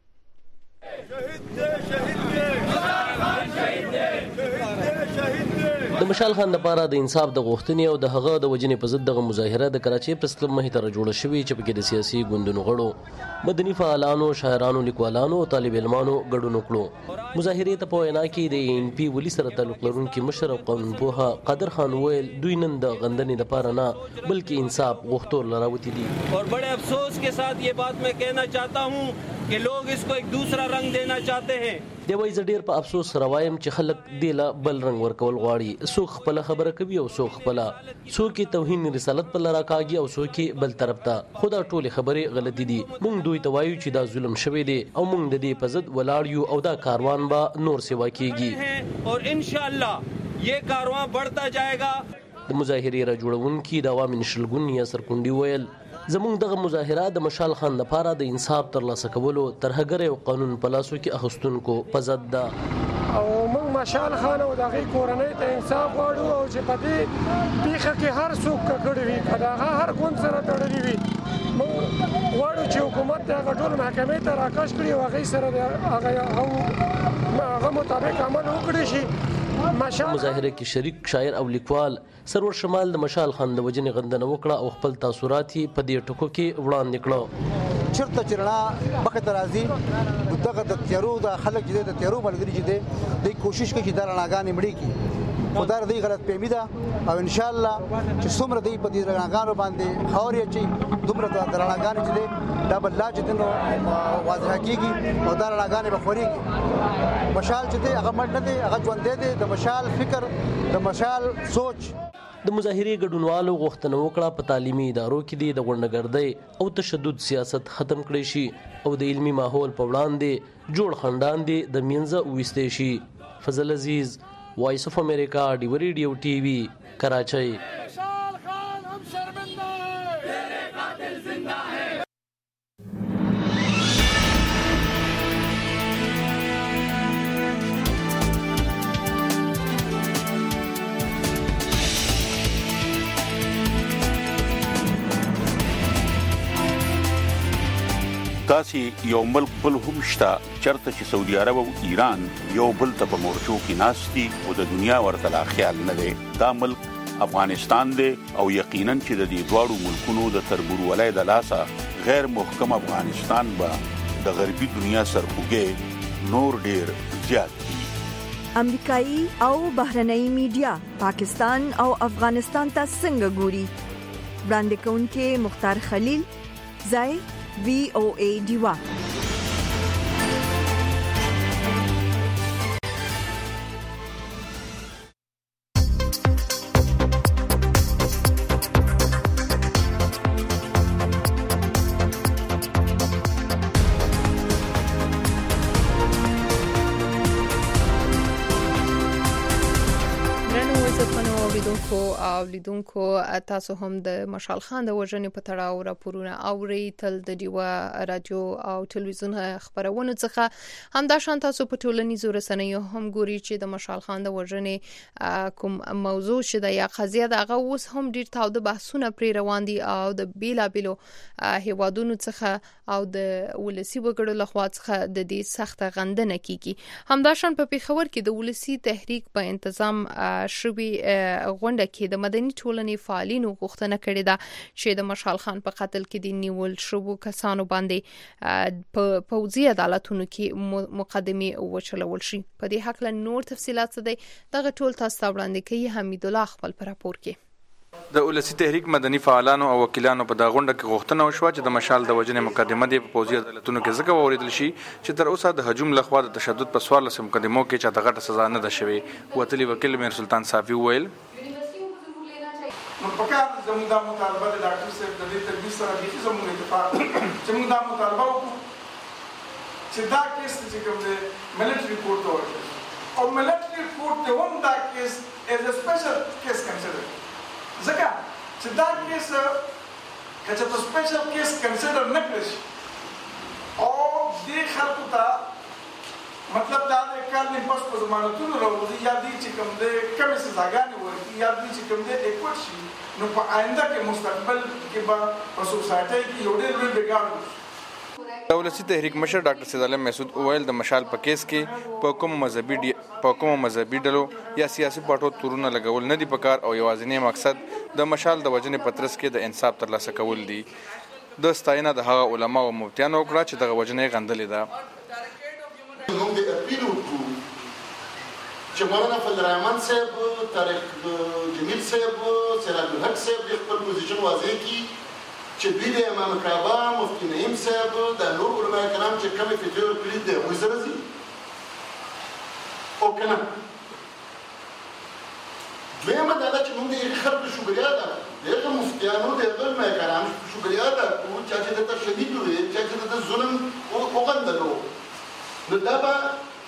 د مشال خان لپاره د انصاف د غوښتنې او د هغه د وجنې په ضد دغه مظاهره د کراچۍ پریس کلب مخې ته جوړه شوې چې پکې د سیاسي ګوندونو غړو، مدني فعالانو، شاعرانو، لیکوالانو او طالب علمانو ګډون وکړو. مظاهرې ته په وینا کې د ان پی ولي سره تعلق لرونکي مشر او قانونپوه قادر خان ویل دوی نن د غندنې لپاره نه بلکې انصاف غوښتو لراوتی دي.
اور بڑے افسوس کے ساتھ یہ بات میں کہنا چاہتا ہوں کہ لوگ اس کو ایک دوسرا رنگ دینا چاہتے ہیں.
دی وای ز ډیر په افسوس روایم چې خلک دیلا بل رنگ ورکول غواړي، څوک خپل خبره کوي او څوک خپل، څوک توهین رسالت په لرا کاږي او څوک بل طرف ته. خدا ټول خبره غلطی دي. مونږ دوی ته وایو چې دا ظلم شوی دی او مونږ د دې په ضد ولاړ یو او دا کاروان به نور سیوا کیږي
اور ان شاء الله یہ کاروان بڑھتا جائے گا.
د مظاهرې را جوړونکي د عوامي نشلګون یا سرکونډي ویل زمونږ دغه مظاهره د مشال خان لپاره د انصاف ترلاسه کولو ترهګر او قانون په لاسو کې اخستونکو په ضد ده
او موږ مشال خان او دغه کورنۍ ته انصاف غواړو او چې په دې پیښه کې هر څوک کړی وي کداغه هر ګوند سره تړلی وي موږ غواړو چې حکومت هغه ټول محکمې ته راکش کړي او هغه سره هغه هغه مطابق عمل وکړي شي.
مظاهره کې شریک شاعر او لیکوال سرور شمال د مشال خان د وجنې غندنه وکړه او خپل تاثرات په دې ټکو کې وړاندې کړو.
چرته چرنا بخت راځي دغه د تیارو د خلک چې د تیارو ملګری چې د کوشش کوي چې د رڼاګانې مړي کی خدای دې غلط فهمي ده او ان شاء الله چې څومره دې په دې رڼاګانو باندې خاورې چې دومره د رڼاګانې چې دا بل لا چې نو واضح کیږي او دا رڼاګانې به خوريږي. مشال چې دې هغه مړ نه دی، هغه ژوند دی. د مشال فکر، د مشال سوچ.
د مظاهرې ګډونوالو غوښتنه وکړه په تعلیمي ادارو کې د غونډګردۍ او تشدد سیاست ختم کړي شي او د علمي ماحول په وړاندې جوړ خندان دي د منځه وستې شي. فضل عزیز، وایس اف امریکا، ډیو ریډیو ټي وی، کراچۍ.
تاسي یو ملک بل هم شته چرته چې سعودي عرب او ایران یو بل ته په مورچو کې ناشتي او د دنیا ورته خیال نه دی. دا ملک افغانستان دی او یقینا چې د دې دواړو ملکونو د تربور ولای د لاسه غیر محکم افغانستان به د غربي دنیا سرخوږی نور ډیر زیات دي.
امریکایي او بهرنۍ میډیا پاکستان او افغانستان ته څنګه ګوري؟ وړاندې کوونکې مختار خلیل، ځای وی او ای ډیوا.
او لیدونکو تاسو هم د مشال خان د وژنې په تړاو راپورونه اوري. تل د ډیوا رادیو او ټلویزیون خبرونه څخه همدا شان تاسو په ټولنیزو رسنیو هم ګوري چې د مشال خان د وژنې کوم موضوع شته یا قضیه دغه اوس هم ډیر تاوده بحثونه پرې روان دي او د بیلابلو هیوادونو څخه او د ولسی وګړو لخوا څخه د دې سخت غندنه کیږي. همدا شان په پیښور کې د ولسی تحریک په انتظام شوی غونډه کې د مدني ټولنې فعالینو غوښتنه کړې ده چې د مشال خان په قتل کې د نیول شوو کسانو باندې په پوځي عدالتونو کې مقدمه وچلول شي. په دې حق له نور تفصيلات څه دي دغه ټول تاسو ته وړاندې کوي حمید الله خپل پر راپور کې.
د ولسی تحریک مدني فعالانو او وکیلانو په دا غونډه کې غوښتنه وشوه چې د مشال د وجنې مقدمه دی په پوځي عدالتونو کې ځکه ووریدل شي چې تر اوسه د هجوم لخوا د تشدد په سوال سم مقدمو کې چې د غټه سزا نه ده شوې. وتلی وکیل میر سلطان صافي ویل
نو پکار زموږ د مطالبه د ډاکټر صاحب د دې تدبیر سره د زموږ اتفاق چې موږ دا مطالبه وکړو چې دا کیس چې کوم دی ملټری کورټ ته ورشي او ملټری کورټ ته هم دا کیس از ا سپیشل کیس کنسیډر ځکه چې دا کیس کچه په سپیشل کیس کنسیډر نه کړی او دې خلکو ته مطلب دا د کال نه پس په ضمانتونو راوځي یا دي چې کوم د کمې سزاګانې ورکړي یا دي چې کوم د اکوټ شي نو په آینده کې مستقبل کې به په سوسایټي کې یو ډېر لوی بګاړ
د ولسی تحریک مشر ډاکټر سید عالم مسعود اویل د مشال په کیس کې په کوم مذهبي په کوم مذهبي ډلو یا سیاسي پټو تورونه لګول نه دي پکار او یوازینی مقصد د مشال د وجنې پترس کې د انصاف ترلاسه کول دي. د ستاینه د هغه علما او مفتیانو کړه چې د وجنې غندلې ده.
موږ د اپیل وکړو چې مولانا فضل الرحمن صاحب، طارق جمیل صاحب، سراج الحق صاحب د خپل پوزیشن واضح کړي چې دوی د امام کعبه، مفتی نعیم صاحب، د نور علما کرام چې کومې فتوی ورکړي دي هغوی سره ځي او که نه. دویمه دا ده چې موږ د هغې خلکو شکریا ده د هغه مفتیانو د هغه علما کرام شکریا ده کړو چا چې دته شهید وویل، چا چې دته ظلم وغندلو، نو دا به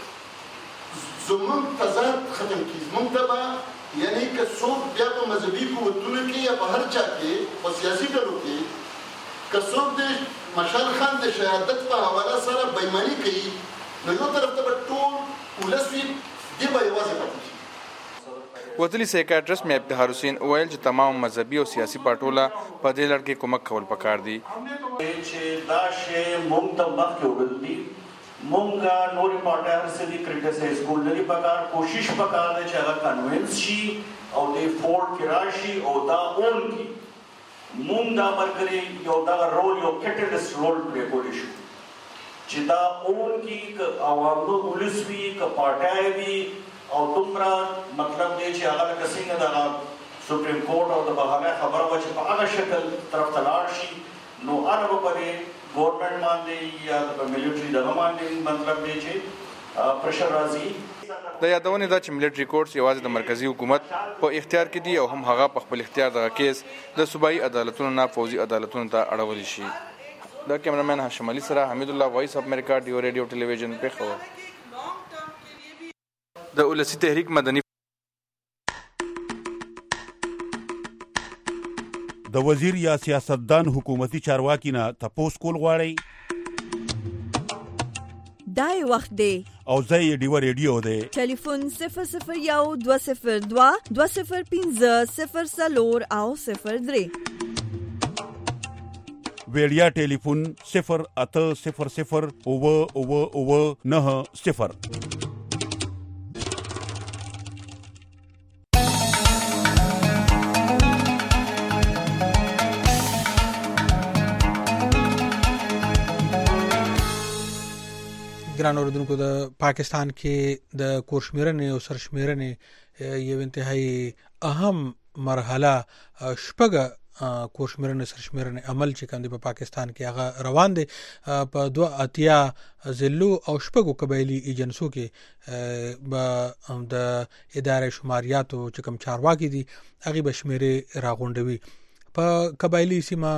زموږ تضاد ختم کړي. زموږ ته به یعنی که څوک بیا په مذهبي قوتونو کې یا په هر چا کې په سیاسي ډلو کې که څوک د مشال خان د شهادت په حواله سره بېماني کوي نو یو طرف ته به ټول ولس وي، دې به یوازې پاتې شي.
وتلی سایکاټریست مې ابتهار حسین ویل چې تمام مذهبي او سیاسي پټوله په دې لړ کې کومک کول پکار دي
چې دا شی مونږ ته مخکې وړل دي. مونږه نورې پارټیانو سره دې کرټیسایز کول نه دي پکار، کوشش پکار دی چې هغه کنوینس شي او دې فورډ کې راشي او دا اون کړي. مونږ دا ملګري یو دغه رول یو کیټلیسټ رول پلی کولی شو چې دا اون کړي که عوامو ولس وي که پارټۍ وي او دومره مطلب دی چې هغه لکه څنګه دغه سپریم کورټ او د بهانه خبره وه چې په هغه شکل طرف ته لاړ شي نو هغه به پرې ګورنمنټ باندې یا د ملیټري دغه باندې مطلب دی چې پرشر راځي.
د یادونې دا چې ملیټري کورټس یوازې د مرکزی حکومت په اختیار کې دي او هم هغه په خپل اختیار دغه کیس د صوبایي عدالتونو نه فوزي عدالتونو ته اړولی شي. د کیمرامین هاشم علي سره حمید الله، وایس اف امریکا، ډیو ریډیو ټلویزیون پېښور. د ولسی تحریک مدني
د وزیر یا سیاستدان حکومتي چارواکي نه تپوس کول غواړي
دای وخت دی
او زه ډیو ریډیو دی.
ټلیفون صفر صفر یو دوه صفر دوه دوه صفر پنځه صفر څلور او صفر درې.
ویډیا ټلیفون صفر اته صفر صفر اوه اوه اوه نه صفر.
ګران اوردونکو، د پاکستان کې د کورشمیرنې او سرشمیرنې یو انتهایی اهم مرحله شپږ کورشمیرنې سرشمیرنې عمل چې کوم دی په پاکستان کې هغه روان دی. په دوه اتیا ضلعو او شپږو قبایلي ایجنسو کې به د ادارې شماریاتو چې کوم چارواکي دي هغې به شمیرې راغونډوي. په قبایلي سیمه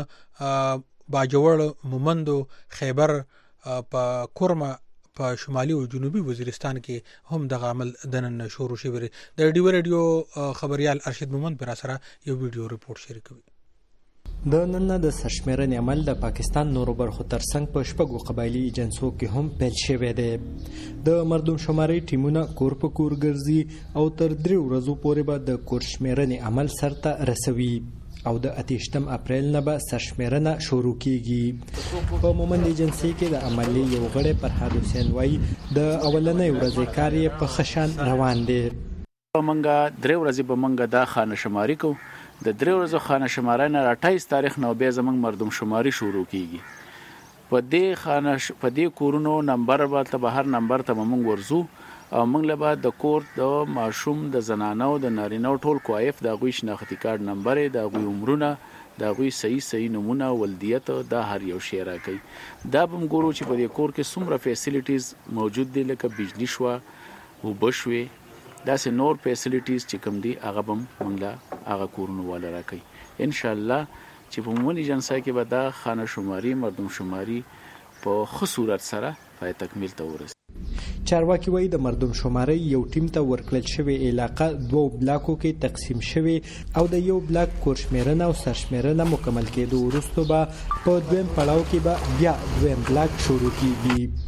باجوړ، مومندو، خیبر، په کورمه، په شمالي او جنوبي وزیرستان کې هم دغه عمل د نن شروع شوی دی. د ډیو ریډیو خبريال ارشد مومند پر سره یو ویډیو ریپورت شریکوي.
د نن د سرشمیرنې عمل د پاکستان نورو برخو ترڅنګ په شپږو قبایلي ایجنسو کې هم پیل شوی دی. د مردم شماري ټیمونه کور په کور ګرځي او تر درې ورځو پورې به د کورشمیرنې عمل سرته رسوي او د اتیشتم اپریل نه به سرشمیرنه شروع کیږي. په مومند ایجنسی کې د عملي یو غړی فرهاد حسین وایي د اولنۍ ورځې کار یې په ښه شان روان دی.
موږ درې ورځې به موږ دا خانه شماري کوو. د درې ورځو خانه شمارۍ نه اټایس تاریخ نه بیا زموږ مردم شماري شروع کیږي. په دې خانه په دې کورونو نمبر به ته بهر نمبر ته موږ ورزو او موږ له بعد د کور د ماشوم د زنانو د نارینو ټول کوایف د غوي شناختی کارت نمبر د غوي عمرونه د غوي صحیح صحیح نمونه ولدیت دا هر یو شی راکړي. دا به موږ ګورو چې په دې کور کې څومره فیسیلیټیز موجود دي لکه بجلی شو او بشوي داسې نور فیسیلیټیز چې کوم دي هغه به موږ له هغه کورونو والا راکړي. ان شاء الله چې په مومن ایجنسی کې به دا خانه شماري مردم شماري په ښه صورت سره پای تکمیل ته ورسي.
چارواکي وایي د مردم شماري یو ټیم ته ورکړل شوی علاقه دوه بلاکو کې تقسیم شوی او د یو بلاک کورشمیرنه او سرشمیرنه مکمل کېدو وروسته به په دویم پړاو کې به بیا دویم بلاک شروع کیږي.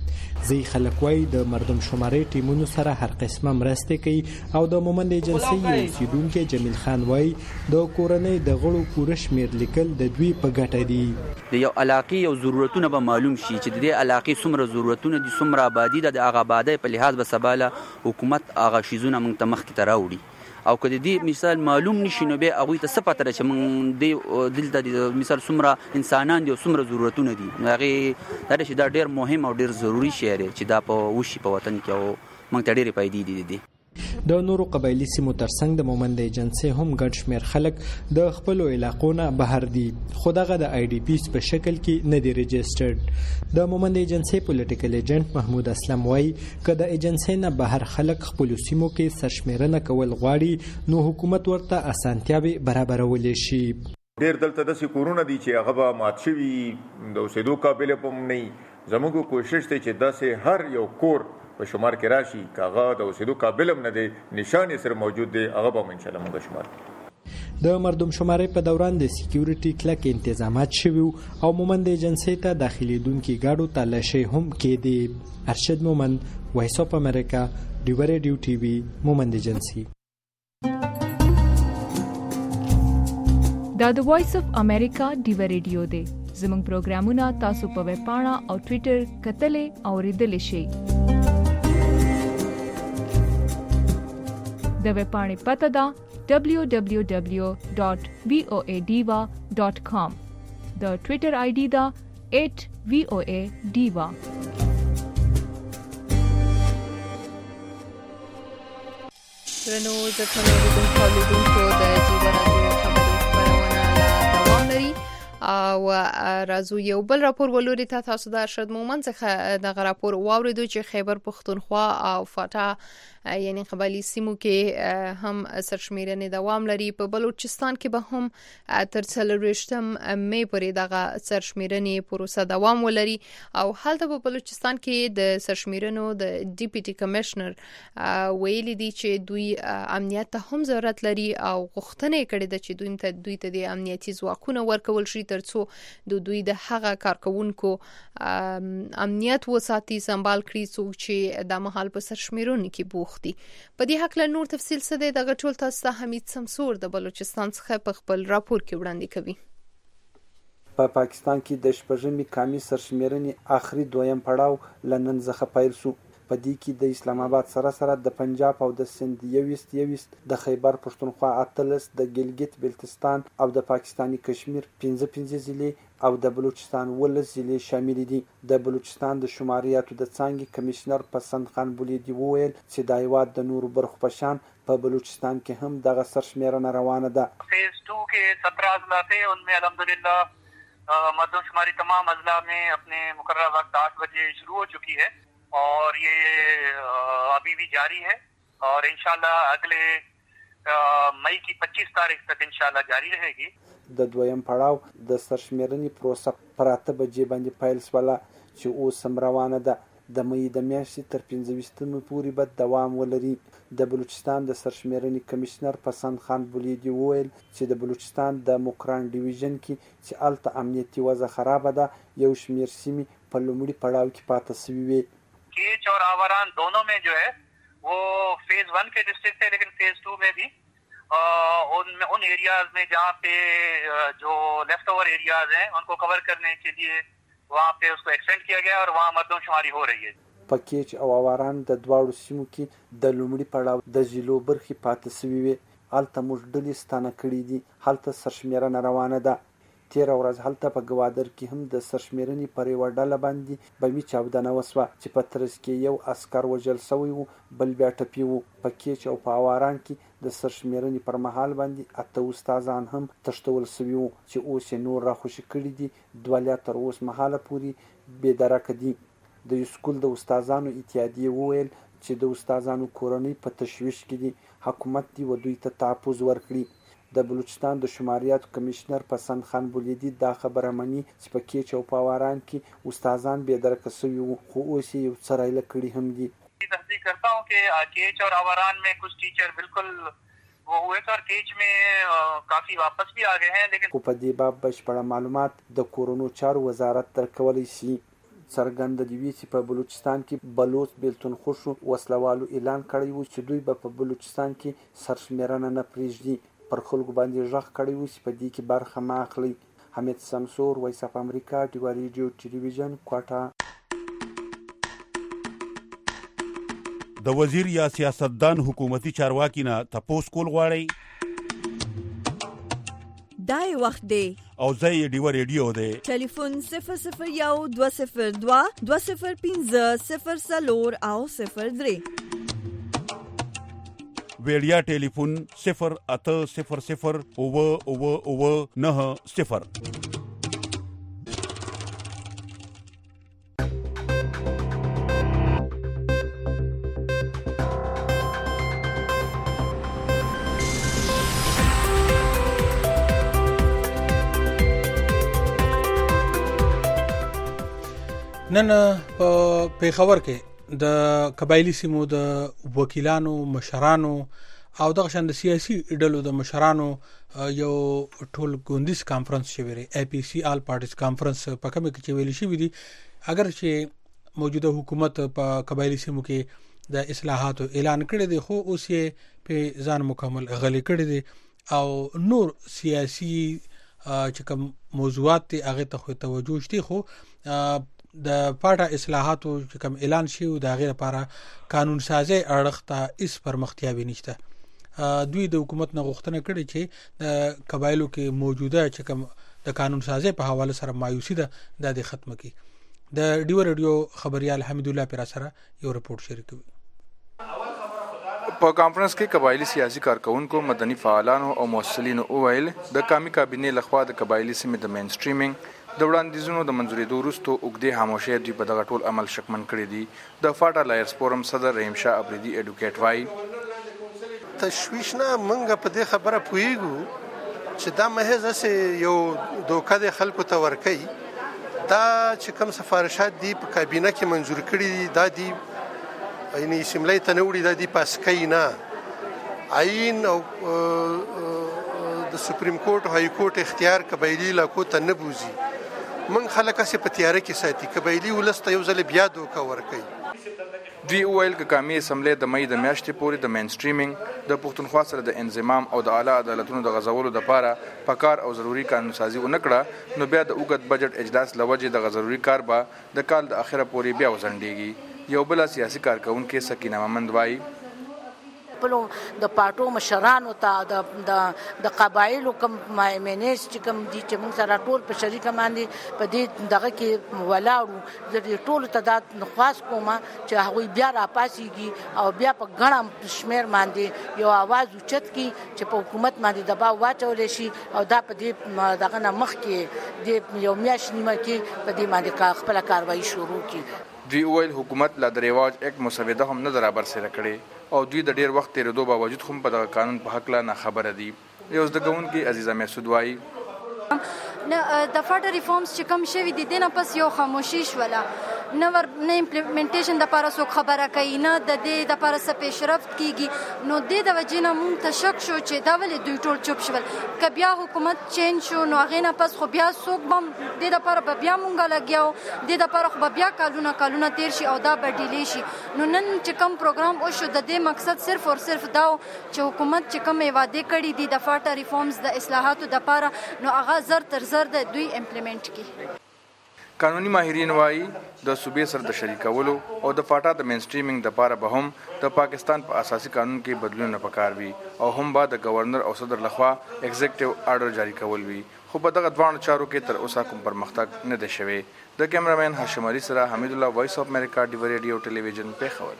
زی خلک وایي د مردم شماري ټیمونو سره هر قسمه مرستې کوي او د مومند ایجنسۍ اوسیدونکي جمیل خان وایي د کورنۍ د غړو پوره شمېر لیکل د دوی په ګټه دي.
د یو علاقې یو ضرورتونه به معلوم شي چې د دې علاقې څومره ضرورتونه دي، څومره آبادي ده، د هغه آبادۍ په لحاظ به سبا حکومت هغه شیزونه موږ ته مخکې ته راوړي. او که د دې مثال معلوم نشي نو بیا هغوی ته څه پته ده چې موږ دلته د مثال څومره انسانان دي او څومره ضرورتونه دي. نو هغې دا ده چې دا ډېر مهم او ډېر ضروري شی دی چې دا په وشي په وطن کې او موږ ته ډېرې فایدې دي دي.
د نورو قبایلی سیمو ترڅنګ د مومند ایجنسۍ هم ګډ شمېر خلک د خپلو علاقو نه بهر دي، خو دغه د آی ډي پیز په شکل کې نه دي رجسټرډ. د مومند ایجنسۍ پولیټیکل ایجنټ محمود اسلم وایي که د ایجنسۍ نه بهر خلک خپلو سیمو کې سرشمېرنه کول غواړي نو حکومت ورته اسانتیاوې برابرولی شي.
ډېر دلته داسې کورونه دي چې هغه به مات شوي د اوسېدو قابل به هم نه وي. زموږ کوشش دی چې داسې هر یو کور په شمار کې راشي کاغه د اوسېدو قابل هم نه دی، نشان یې سره موجود دی، هغه به ان شاء الله موږ شمار.
د مردم شماري په دوران د سکیورټي کلک انتظامات شوي او مومند ایجنسۍ ته داخليدونکي ګاډو تالاشۍ هم کېدې. ارشد مومند، وایس اف امریکا، ډیو ریډیو ټي وي، مومند ایجنسۍ.
دا د وایس اف امریکا ډیو ریډیو دی. زموږ پروګرامونه تاسو په ویب پاڼه او ټوئیټر کتلې او ریډلې شئ. د ویب پاڼې پته ده دبلیو دبلیو دبلیو ډاټ وی او ای ډیوا ډاټ کام. د ټوئیټر آی ډي ده ایټ وی او ای ډیوا.
رنو ځکه نو د لیدونکو د ډیوا راډیو خبري خبرونه دوام لري او راځو یو بل راپور ولوري ته تاسو د ارشد مومند څخه د راپور واوریدو چې خیبر پختونخوا او فاټا یعنی قبایلی سیمو کې هم سرشمیرنې دوام لري. په بلوچستان کې به هم تر څلورویشتم مې پورې دغه سرشمیرنې پروسه دوام ولري او هلته په بلوچستان کې د سرشمیرنو د ډیپټي کمشنر ویلي دي چې دوی امنیت ته هم ضرورت لري او غوښتنه کړې ده چې دوی ته دوی ته د امنیتي ځواکونه ورکول شي ترڅو د دوی د هغه کارکونکو امنیت وساتي، سمبال کړي څوک چې د مهال په سرشمیرنو کې بوخ دي. په دې حق له نور تفصیل څه دی دغه ټول تاسو ته حمید سمسور د بلوچستان څخه په خپل راپور کې وړاندې کوي.
په پا پاکستان کې د شپږمې کامي سرشمیرنې آخري دویم پړاو لندن څخه پیل شو. په دې کې د اسلام آباد سره سره د پنجاب او د سند یويست یويست د خیبر پښتونخوا اتلس د ګلګت بلتستان او د پاکستانی کشمیر پنځه پنځه ضلع او د بلوچستان ولس ضلع شامل دي. د بلوچستان د شماریاتو د څانګې کمشنر پسند خان بولیدي وویل چې د هیواد د نورو برخو په شان په بلوچستان کې هم دغه سرشمیرنه روانه ده.
فیز ٹو کے سترہ اضلاع تھے، ان میں الحمدللہ مردم شماری تمام اضلاع میں اپنے مقررہ وقت آٹھ بجے شروع ہو چکی ہے اور یہ ابھی بھی جاری ہے اور انشاءاللہ اگلے مئی کی پچیس تاریخ تک انشاءاللہ جاری رہے گی.
د دویم پړاو د سرشمیرنې پروسه پر اته بجې باندې پیل شوله چې اوس هم روانه ده. د مئی د میاشتې تر پنځه ویشتمې پورې به دوام ولري. د بلوچستان د سرشمیرنې کمشنر پسند خان بولیدي وویل چې د بلوچستان د موکران ډیویژن کې چې هلته امنیتي وضع خرابه ده یو شمېر سیمې په لومړي پړاو کې پاتې شوي وې.
کیچ اور آوران دونوں میں جو ہے وہ فیز ون کے ڈسٹرکٹ ہے، لیکن فیز ٹو میں بھی ان میں ان ایریاز میں جہاں پہ جو لیفٹ اوور ایریاز ہیں ان کو کور کرنے کے لیے وہاں پہ اس کو ایکسٹینڈ کیا گیا اور وہاں مردم شماری ہو رہی ہے.
په کیچ او آوران د دواړو سیمو کې د لومړي پړاو د ضلعو برخې پاتې شوي وې. هلته موږ ډلې ستانه کړي دي، هلته سرشمیرنه روانه ده. تیره ورځ هلته په ګوادر کې هم د سرشمیرنې پر یوه ډله باندې بمي چاودنه وسوه چې په ترڅ کې یو عسکر وژل شوی و، بل بیا ټپي و. په کیچ او په آواران کې د سرشمیرنې پر مهال باندې اته استادان هم تښتول شوي وو چې اوس یې نور راخوشي کړي دي. دوه لا تر اوس مهاله پورې بېدرکه دي. د یوسکول د استادانو اتحادیې وویل چې د استادانو کورنۍ په تشویش کې دي، حکومت دې و دوی ته تحفظ ورکړي. د بلوچستان د شماریاتو کمشنر پسند خان بولیدي دا خبره مني چې په کیچ او په آواران کې استادان بېدرکه شوي وو، خو اوس یې یو څه رایله کړي هم دي.
تصدیق کرتا ہوں کہ کیچ اور آواران میں کچھ ٹیچر بالکل وہ ہوئے تھے اور کیچ میں کافی واپس بھی آ گئے ہیں، لیکن
خو په دې باب بشپړه معلومات د کورونو چارو وزارت درکولی شي. څرګنده دي چې په بلوچستان کې بلوچ بیلتون خوشو وسلوالو اعلان کړی و چې دوی به په بلوچستان کې سرشمیرنه نه پرېږدي. پر خلکو باندې غږ کړی و چې په دې کې برخه مه اخلئ. حمید سمسور، وایس اف امریکا، ډیوا ریډیو ټلویزیون، کوټه.
د وزیر یا سیاستدان حکومتي چارواکي نه تپوس کول غواړئ؟
دای وخت دی
او زه یې ډیوا ریډیو دی.
ټلیفون صفر صفر یو دوه صفر دوه دوه صفر پنځه صفر څلور او صفر درې.
ویډیا ټلیفون صفر اته صفر صفر اوه اوه اوه نه صفر.
نن په پیښور کې د قبایلی سیمو د وکیلانو، مشرانو او دغه شان د سیاسي ډلو د مشرانو یو ټول ګوندیز کانفرنس شوی دی، ای پی سی آل پارټیز کانفرنس په کومه کې ویل شوی دی. اگر چې موجوده حکومت په قبایلی سیمو کې د اصلاحاتو اعلان کړی دی، خو اوس یې په ځان مکمل غلي کړی دی او نور سیاسي چې کوم موضوعات دي هغه ته توجه شته. خو د پارټا اصلاحاتو چې کوم اعلان شي او د غیر لپاره قانون سازي اړخته اس پرمختیاوي نشته. دوی د حکومت نه غوښتنه کړې چې د قبایلو کې موجوده چې کوم د قانون سازي په حواله سره مایوسی ده د ختمه کی. د ډیو ریډیو خبريال حمید الله پر سره یو رپورت شریکوي.
په کانفرنس کې قبایلی سیاسي کارکونکو، مدني فعالانو او مؤسسینو وویل د قومي کابینې لخوا د قبایلی سیمې د مین سټریمینګ د وړاندیزونو د منځورېدو وروسته اوږدې خاموشۍ دوی په دغه ټول عمل شکمن کړی دي. د فاټا لایرز فورم صدر رحیم شاه ابریدي اډوکیټ وایي
تشویش نه موږ په دې خبره پوهیږو چې دا محض اسې یو دوکه د خلکو ته ورکوي. دا چې کوم سفارشات دي په کابینه کې منظور کړي دي دا دي یعنی اسمبلی ته نه وړي، دا دي پاس کوي نه. عین او د سپریم کورټ او های کورټ اختیار قبایلی علاقو ته نه بوزي. من خلک اسې په تیاره کې ساتي، قبایلی ولس ته یو ځل بیا دوکه ورکوي.
دوی وویل که قومي اسمبلی د مئی د میاشتې پورې د مین سټریمینګ د پښتونخوا سره د انضمام او د اعلی عدالتونو د غځولو لپاره پکار او ضروري قانون سازي ونه کړه، نو بیا د اوږد بجټ اجلاس لوجې د ضروري کار به د کال د اخره پورې بیا وځنډېږي. یو بل سیاسي کارکونکو سکینه محمد وایي
د پاټو مشرانو ته د د قبایلو کوم مینیس چې کوم دي چې موږ سره ټول په شریکه باندې په دې دغه کې ولاړو، د ټول تعداد نخواست کوم چې هغه بیا را پاسيږي او بیا په غړم شمیر باندې یو आवाज اوچت کی چې په حکومت باندې دباو واچول شي او دا په دې دغه نه مخ کې د یو میاشت نیمه کې په دې باندې خپل کاروایی شروع کی.
دوی ویل حکومت لا د رواج یک مسوده هم نه برابر سره کړي او دوی د ډیر وخت تیرېدو باوجود هم په دغه قانون په حق لا نه خبره دي. یو زده کوونکی عزیزه محسود وایي
نه د فاټا ریفارمز چې کوم شوی دي دنه پس یو خاموشي شوله، نه ور نه امپلیمنټیشن د لپاره څوک خبره کوي، نه د دې د لپاره څه پیشرفت کیږي. نو د دې د وجې نه مونږ ته شک شو چې دا ولې دوی ټول چوپ شول. که بیا حکومت چینج شو نو هغې نه پس خو بیا څوک به دې دپاره به بیا مونږ لګیا وو، دې دپاره خو به بیا کالونه کالونه تیر شي او دا به ډیلې شي. نو نن چې کوم پروګرام وشو د دې مقصد صرف او صرف دا و چې حکومت چې کومې وعدې کړي دي د فاټا ریفارمز د اصلاحاتو دپاره نو هغه زر تر زر د دوی امپلیمنټ کړي.
قانوني ماهرین وایي د صوبې سره د شریکولو او د فاټا د مین سټریمینګ لپاره به هم د پاکستان په اساسي قانون کې بدلونونه پکار وي او هم به د گورنر او صدر لخوا ایگزیکټیو آرډر جاری کول وي. خو په دغه دوه چارو کې تر اوسه کوم پرمختګ نه دی شوی. د کیمرامین هاشم علي سره حمید الله، وایس اف امریکا، ډیوا ریډیو ټلویزیون، پیښور.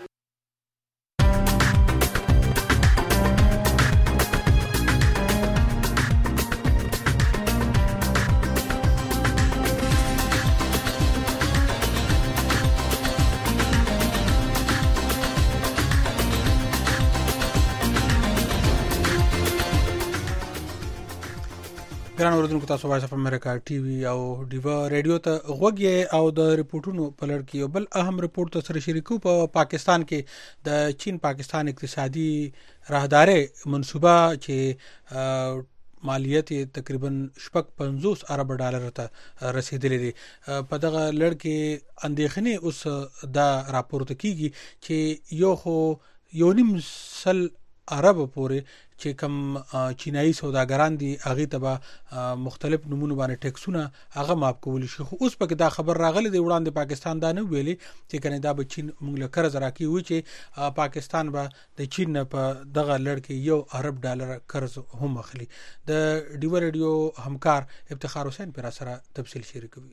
ګران اوریدونکو، تاسو وایس اف امریکا ټي وي او ډیوا ریډیو ته غوږی او د ریپورتونو په لړ کې یو بل اهم ریپورت سره شریکو. په پاکستان کې د چین پاکستان اقتصادي راهداري منصوبه چې
مالیت تقریبا شپږ پنځوس ارب ډالر ته رسیدلې دي. په دغه لړ کې اندېښنې اوس دا راپورته کیږي چې یو خو یو نیم سل عرب پورې چې کوم چینایي سوداګران دي هغه ته مختلف نمونه باندې ټیکسونه هغه ماپ کول شي. خو اوس پکې دا خبر راغلی دی وړاندې پاکستان دا نه ویلي چې کنه دا به چین موږ له قرض راکې وي چې پاکستان به د چین په دغه لړ کې یو ارب ډالر قرض هم اخلي. د ډیو رادیو همکار افتخار حسین پر سره تفصیل شریکوي.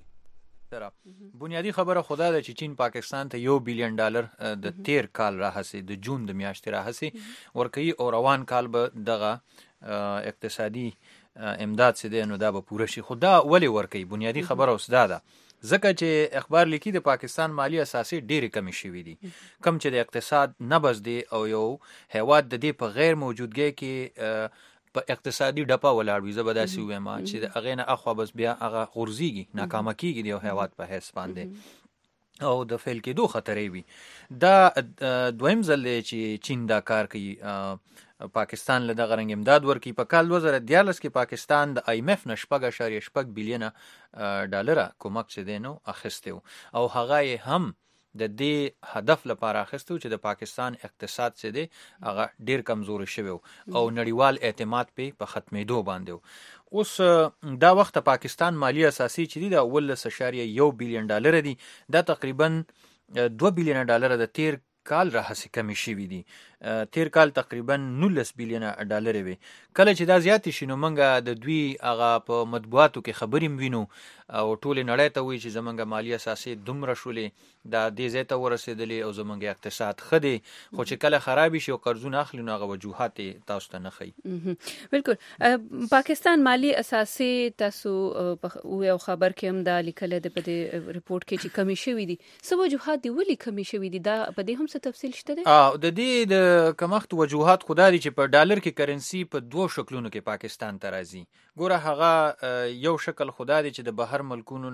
بنیادی خبره خدا ده چې چین پاکستان ته یو بیلیون ډالر د تیر کال راهسي د جون د میاشتې راهسي ورکوي او روان کال به دغه اقتصادي امداد څه دی نو دا به پوره شي. خدا ولی ورکوي بنیادی خبره اوس دا ده ځکه چې اخبار لیکي د پاکستان مالی اساسي ډېرې کمې شوي دي کم چې د اقتصاد نبض دی او یو هیواد د دې په غیر موجودګۍ کې په اقتصادي ډپا ولاړ وي. زه به داسې ووایم چې د هغې نه اخوا بس بیا هغه غورځېږي ناکامه کېږي د یو هیواد په حیث باندې او د فیل کېدو خطرې وي. دا دویم ځل دی چې چین دا کار کوي پاکستان له دغه رنګ امداد ورکوي. په کال دوه زره دیارلس کې پاکستان د آی ایم ایف نه شپږ اعشاریه شپږ بیلیونه ډالره کومک چې دی نو اخیستی و او هغه یې هم د دې هدف لپاره اخیستو چې د پاکستان اقتصاد څه دی هغه ډیر کمزوري شوی او نړیوال اعتماد په ختمېدو باندې. اوس دا وخت پاکستان مالی اساسي چې دی د اولس اعشاریه یو بیلیون ډالر دی دا تقریبا دوه بیلیون ډالر د تیر کال راهسي کمی شوي دي. تیر کال تقریبا نولس بیلیونه ډالر وي. کله چې دا زیات شي نو موږ د دوی هغه په مطبوعاتو کې خبرې وینو او ټول نړۍ ته وایي چې زمونږ مالی اساسي دومره شولې دا دې ځای ته ورسېدلې او زمونږ اقتصاد ښه دی خو چې کله خراب شي او قرضونه اخلي نو هغه وجوهات تاسو ته نه ښیي.
بالکل پاکستان مالی اساسي تاسو یو خبر کې هم دا لیکل دی په دې ریپورت کې چې کمی شوي دي. څه وجوهات دي ولې کمی شوي دي دا په دې هم څه تفصیل شته دی؟
اه د دې د کمښت وجوهات خدا دي چې په ډالر کې کرنسی په دوه شکلونو کې پاکستان ته راځي. ګوره هغه یو شکل خدا دي چې د بهر ملکونو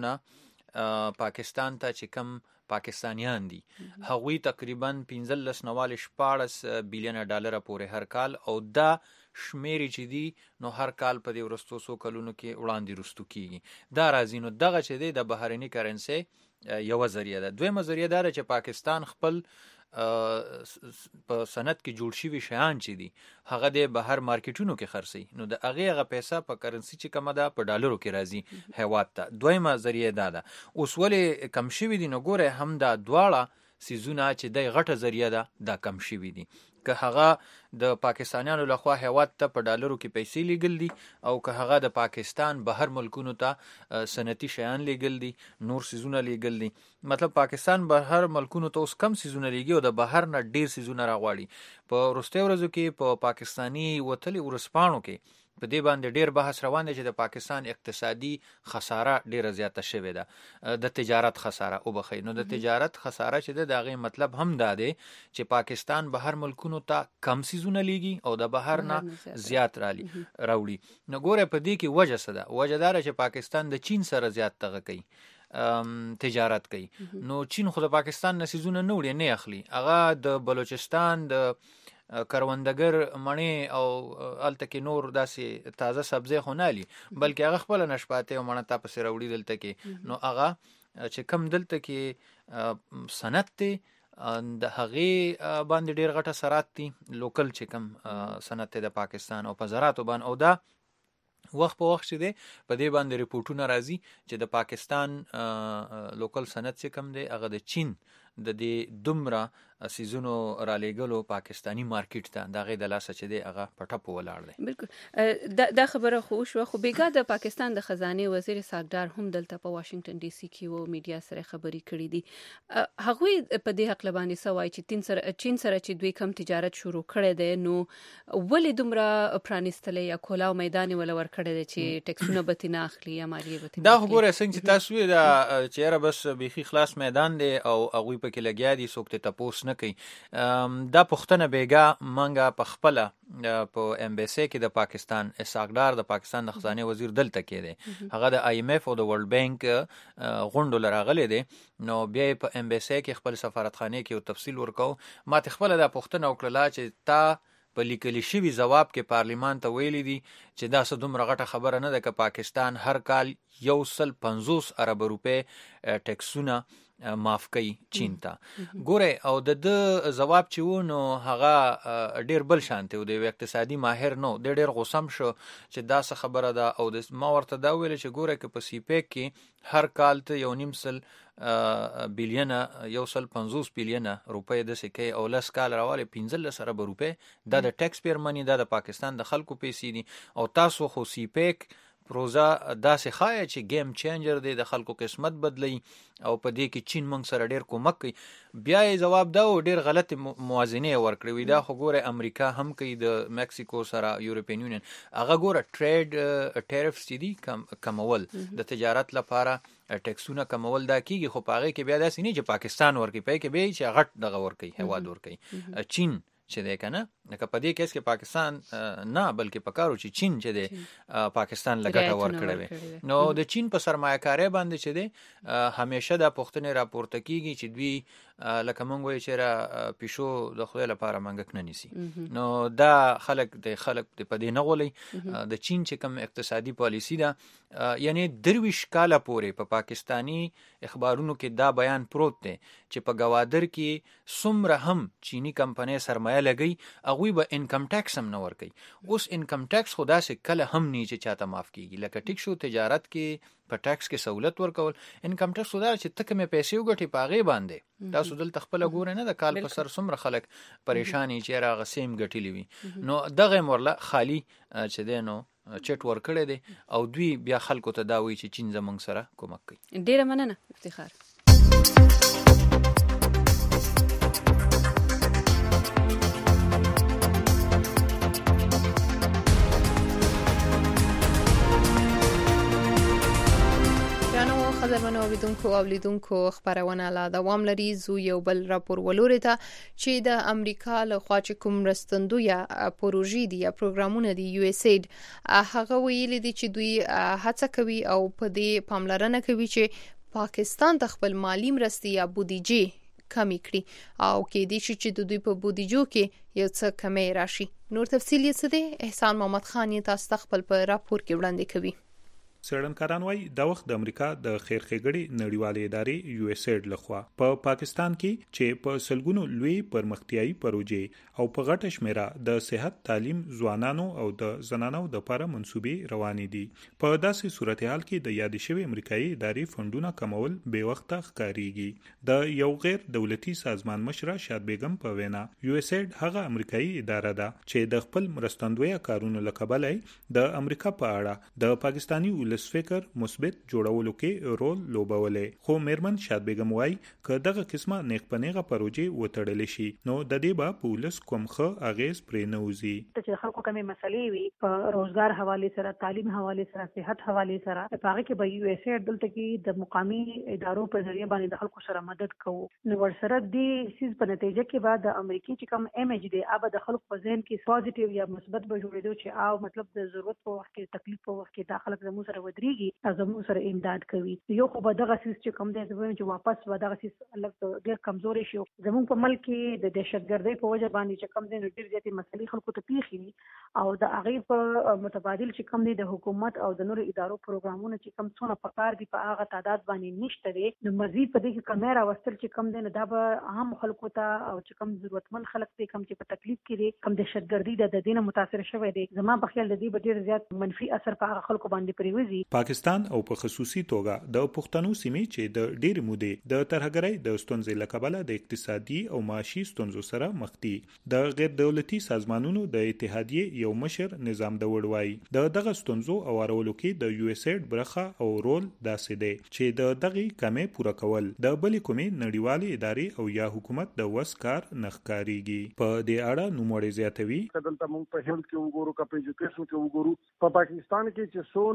نه پاکستان ته چې کم پاکستانیان دي هغوی تقریبا پنځلس نواله شپاړس بیلیونه ډالر پورې هر کال او دا شمیرې چې دي نو هر کال په دې ورستو سو کلونو کې وړاندې رستو کیږي دا راځي. نو دغه چې دی د بهرني کرنسی یو ذریعہ ده. دویمه ذریعہ ده چې پاکستان خپل په صنعت کې جوړ شوي شیان چې دي هغه د بهر مارکیټونو کې خرڅي نو د هغې هغه پیسه په کرنسي چې کومه ده په ډالرو کې راځي هیواد ته. دویمه ذریعه دا ده. اوس ولې کم شوي دي نو ګوره هم دا دواړه سیزونه چې د غټه ذریعه ده دا کم شوي دي. که هغه د پاکستانیانو لخوا هیواد ته په ډالرو کې پیسې لیږل دي او که هغه د پاکستان بهر ملکونو ته صنعتي شیان لیږل دي نور سیزونه لیږل دي. مطلب پاکستان بهر ملکونو ته اوس کم سیزونه لیږي او د بهر نه ډیر سیزونه راغواړي. په وروستیو ورځو کې په پاکستاني وتلي ورسپاڼو کې په دې باندې ډیر بحث روان دی چې د پاکستان اقتصادي خساره ډیره زیاته شوې ده د تجارت خساره او بخي. نو د تجارت خساره چې ده دغه مطلب هم دا دی چې پاکستان بهر ملکونو ته کم سیزونه لیږي او د بهر نه زیات رالی راوړي. نو ګوره په دې کې وجه څه ده؟ وجه دا چې پاکستان د چین سره زیات تغه کوي تجارت کوي. نو چین خو د پاکستان نه سیزونه نه وړي نه اخلي. هغه د بلوچستان د کروندګر مڼې او الته کې نور داسې تازه سبزی خو نه لي بلکې هغه خپل نشپاته او مڼه تاسو راوړي دلته کې نو هغه چې کم دلته کې صنعت دی د هغې باندې ډیر غټه سرات دي لوکل چې کم صنعت د پاکستان او په زراعتو باندې او دا وخت په وخت چې دی په دې باندې ریپورټونه راځي چې د پاکستان لوکل صنعت چې کم دی هغه د چین د دې دومره سیزونو را لېږلو پاکستانی مارکیټ ته د هغې د لاسه چې دی هغه په ټپو ولاړ دی.
بالکل دا, دا خبره خو وشوه خو بېګا د پاکستان د خزانې وزیر ساګدار هم دلته په واشنګټن ډي سي کې و میډیا سره خبرې کړې دي. هغوی په دې هکله باندې څه وایي چې چین سره چین سره چې دوی کم تجارت شروع کړی دی نو ولې دومره پرانیستلی یا کولاو میدان یې وله ورکړی دی چې ټکسونه به ترې نه اخلي یا مالیې به ترې
دا خو ګوره څنګه چې تاسو وایي دا چې یاره بس بیخي خلاص میدان دی او هغوی پکې لګیا دي څوک ته تپوس نه کوي. دا پښتنه بیګا منګه په خپل په ام بي سي کې د پاکستان اساګدار د پاکستان د خزانه وزیر دلته کې دی هغه د آی ایم ایف او د ورلد بانک غونډو لراغلي دي نو بیا په ام بي سي کې خپل سفارتخانه کې تفصیل ورکاو ما ته خپل د پښتنه وکړه چې تا په لیکلي شوي جواب کې پارلیمان ته ویلي دي چې دا څه دومره غټه خبره نه ده که پاکستان هر کال یو سل پنځوس ارب روپۍ ټیکسونه معاف کوي چین ته. ګوره او د د جواب چې و نو هغه ډیر بل شانته و د اقتصادي ماهر نو د ډیر غوسم شو چې دا څه خبره ده او د ما ورته دا ویل چې ګوره که په سیپیک کې هر کال ته یو نیم سل بیلیونه یو سل پنځوس بیلیونه روپۍ د سکه او لس کال راواله پنځلس ارب روپۍ دا د ټیکس پیئر منی دا د پاکستان د خلکو پیسې دي او تاسو خو سیپیک پروژه داسې خایه چې گیم چینجر دی د خلکو قسمت بدلی او په دې کې چین موږ سره ډیر کومک کوي. بیا یې جواب دا و ډیر غلط موازنه ورکړي وي دا خو ګوره امریکا هم کوي د مکسیکو سره یورپین یونین هغه ګوره ټریډ ټیرفز دي کم کمول د تجارت لپاره ټیکسونه کمول دا کیږي خو پاره کې بیا داسې نه چې پاکستان ورکي پې کې به چې غټ دغه ورکي هواد ورکي چین چې ده کنه لکه په دې کیس کې پاکستان نه بلکې پکارو چې چین چې ده پاکستان لګټه ورکړي نو د چین په سرمایه‌کاري باندې چې ده همیشه د پښتنې راپورته کیږي چې دوی لکه مونږ وایو چې را پښو د خدای لپاره منګک نه نیسي نو دا خلک د خلک په دې نه غولي د چین چې کوم اقتصادي پالیسی ده یعنی درویش کاله پورې په پا پاکستانی اخبارونو کې دا بیان پروت دی چې په گوادر کې څومره هم چینی کمپنۍ سرمایه لګي هغه به انکم ټیکس هم نه ورکي. اوس انکم ټیکس خدا سه کله هم نه چې چاته معاف کیږي لکه ټیک شو تجارت کې په ټیکس کې سہولت ورکول انکم ټیکس خدا چې تک مې پیسې وګټي پاغه باندې تاسو دل تخپل ګوره نه د کال په سر څومره خلک پریشانی چې راغ سیم ګټلی وي نو دغه مرله خالی چې دینو چټ ور کړی دی او دوی بیا خلکو ته دا وایي چې چین زمونږ سره کومک کوي.
ډیره مننه افتخار. خبرونه اوریدونکو او لیدونکو خبرونه لا دوام لري زو یو بل راپور ولوري ته چې د امریکا له خوا چې کوم رستندوی پروژې دي یا پروګرامونه دي یو اس اید هغه ویلي دي چې دوی هڅه کوي او په دې پاملرنه کوي چې پاکستان د خپل مالی مرستې یا بودیجه کمی کړي او کې دي چې د دوی په بودیجو کې یو څه کمی راشي. نور تفصیل یې څه دی احسان محمد خان یې تاسو خپل په راپور کې وړاندې کوي.
څېړنکاران وايي د وخت د امریکا د خیر ښېګړې نړیوالې ادارې یو اس اید لخوا په پا پاکستان کې چې په سلګونو لوی پرمختیايي پروژې او په غټه شمیره د صحت تعلیم ځوانانو او د زنانو د لپاره منسوبې روانې دي. په داسې صورتحال کې د یاد شوی امریکایي ادارې فندونه کمول به وخت ښکاریږي. د یو غیر دولتي سازمان مشره شاد بیگم په وینا یو اس اید هغه امریکایي اداره ده چې د خپل مرستندوی کارونو لکبلې د امریکا په اړه د پاکستانی ولس فکر مثبت جوړولو کې رول لوبولې. خو میرمن شاد بیگم وايي ک دغه قسمه نیکپنیغه پروژې وټړل شي نو د دې با پولیس کومخه اغیز پرې نه وزي.
چې خلکو کومه مسلې وي په روزګار حواله سره تعلیم حواله سره صحت حواله سره په هغه کې به یو اس اید دلته کې د مقامی ادارو په ذریعہ باندې د خلکو سره مدد کوو. نو ورسره دې سیس په نتیجه کې بعد د امریکای چې کوم ایمیج دی هغه د خلکو په ذهن کې پوزټیو یا مثبت به جوړېدو چې او مطلب د ضرورت په وخت کې تکلیف په وخت کې داخله زموږ سره ودرېږي زموږ سره امداد کوي. یو خو به دغه سیس چې کوم دی زموږ چې واپس به دغه سیس الګ ډېر کمزوري شي. زموږ په ملک کې د دهشتګردۍ په وجه باندې چې کوم دی ډېر زیاتې مسلې خلکو ته پیښې او د هغې په متبادل چې کوم دی د حکومت او د نورو ادارو پروګرامونه چې کوم څونه پکار دي په هغه تعداد باندې نشته دی. نو مزید په دې کې کمه راوستل چې کوم دی نو دا به عام خلکو ته او چې کوم ضرورتمن خلک دي کوم چې په تکلیف کې دي کوم دهشتګردي د دینه متاثر شوی دی زما په خیال د دې به ډېر زیات منفي اثر په هغه خلکو باندې پریوزي.
پاکستان او په خصوصي توګه د پښتنو سیمې چې د ډېر مودې د ترهګرۍ د ستونزې لکبله د اقتصادي او معاشي ستونزو سره مخ دي. د غیر دولتي سازمانونو د اتحادیې یو مشر نظام د وړوي د دغه ستونزو او اړولو کې د یو اس اید برخه او رول داسې دی چې د دغه کمې پوره کول د بلې کومې نړیوالې ادارې او یا حکومت د وس کار نخکاریږي. په دې اړه نوموړی زیاتوي
کله ته موږ په هیلث کې وګورو کپې ایجوکیشن کې وګورو په پاکستان کې چې څونه نړیوال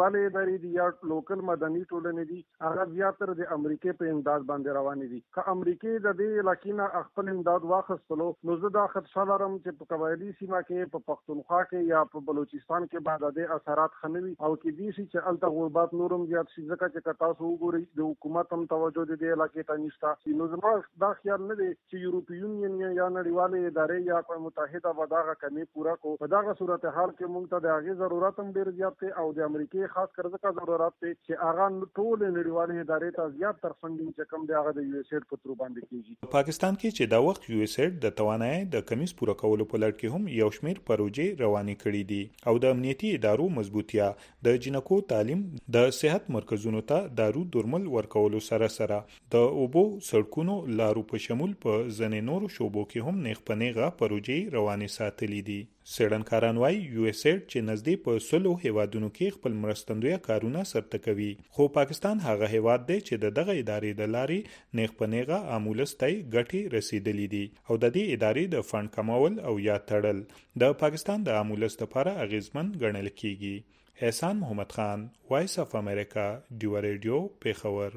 نړیوالې ادارې دي یا لوکل مدني ټولنې دي هغه زیاتره د امریکای په امداد باندې روان دي. که امریکای د دې علاقې نه خپل امداد واخیستلو نو زه دا خدشه لرم چې په قبایلي سیمه کې په پښتونخوا کې یا په بلوچستان کې بعد د اثرات خنوي او کې دي چې الته غربت نورم زیات شي ځکه چې تاسو وګورئ د حکومت هم توجه د دې علاقې ته نشته. نو زما دا خیال نه دی چې یورپی یونین یا نړیوالې ادارې یا په متحده به دغه کمی پوره کو. په دغه صورتحال کې موږ ته د هغې ضرورت هم ډېر زیات دی او د امریکای خاص کر ځکه ضرورت دی چې هغه ټول نړیوالې ادارې ته زیات تر فنډینګ چې کوم دی هغه د یو ایس ایډ په تر باندې کیږي.
پاکستان کې چې دا وخت یو ایس ایډ د توانایي د کمیس پوره کولو په لړ کې هم یو شمېر پروژې روانې کړې دي او د امنیتي ادارو مضبوطیا د جنکو تعلیم د صحت مرکزونو ته دارو درمل ورکولو سره سره د اوبو سړکونو لارو په شمول په ځینې نورو شوبو کې هم نیغ په نیغه پروژې روانې ساتلې دي. سیډنکاران وايي یو ایس ایډ چې نږدې په سلو هیوادونو کې خپل مرستندویه کارونه سرته کوي خو پاکستان هغه هیواد دی چې د دغه ادارې د لارې نیغ په نیغه عامولستای ګټې رسیدلې دي او د دې ادارې د فند کمول او یا تړل د پاکستان د عامولست لپاره اغیزمن ګڼل کیږي. احسان محمد خان، وایس اف امریکا، ډیو ریډیو، پیښور.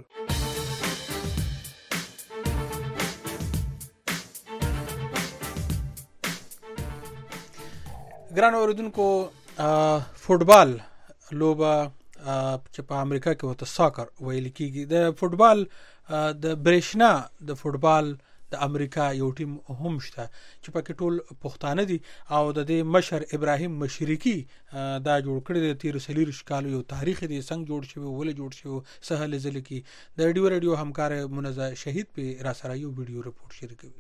ګران اوریدونکو، فوټبال لوبه چې په امریکا کې وته ساکر ویل کیږي، د فوټبال د برېښنا د فوټبال د امریکا یو ټیم هم شته چې پکې ټول پښتانه دي او د دې مشر ابراهیم مشرقي دا جوړ کړی د تیر سلیریش کالو یو تاریخ دی څنګه جوړ شوی ولې جوړ شوی سهل ځل کې د ډیو ریډیو همکار منزه شهید په را سره یو ویډیو رپورټ شریکوي.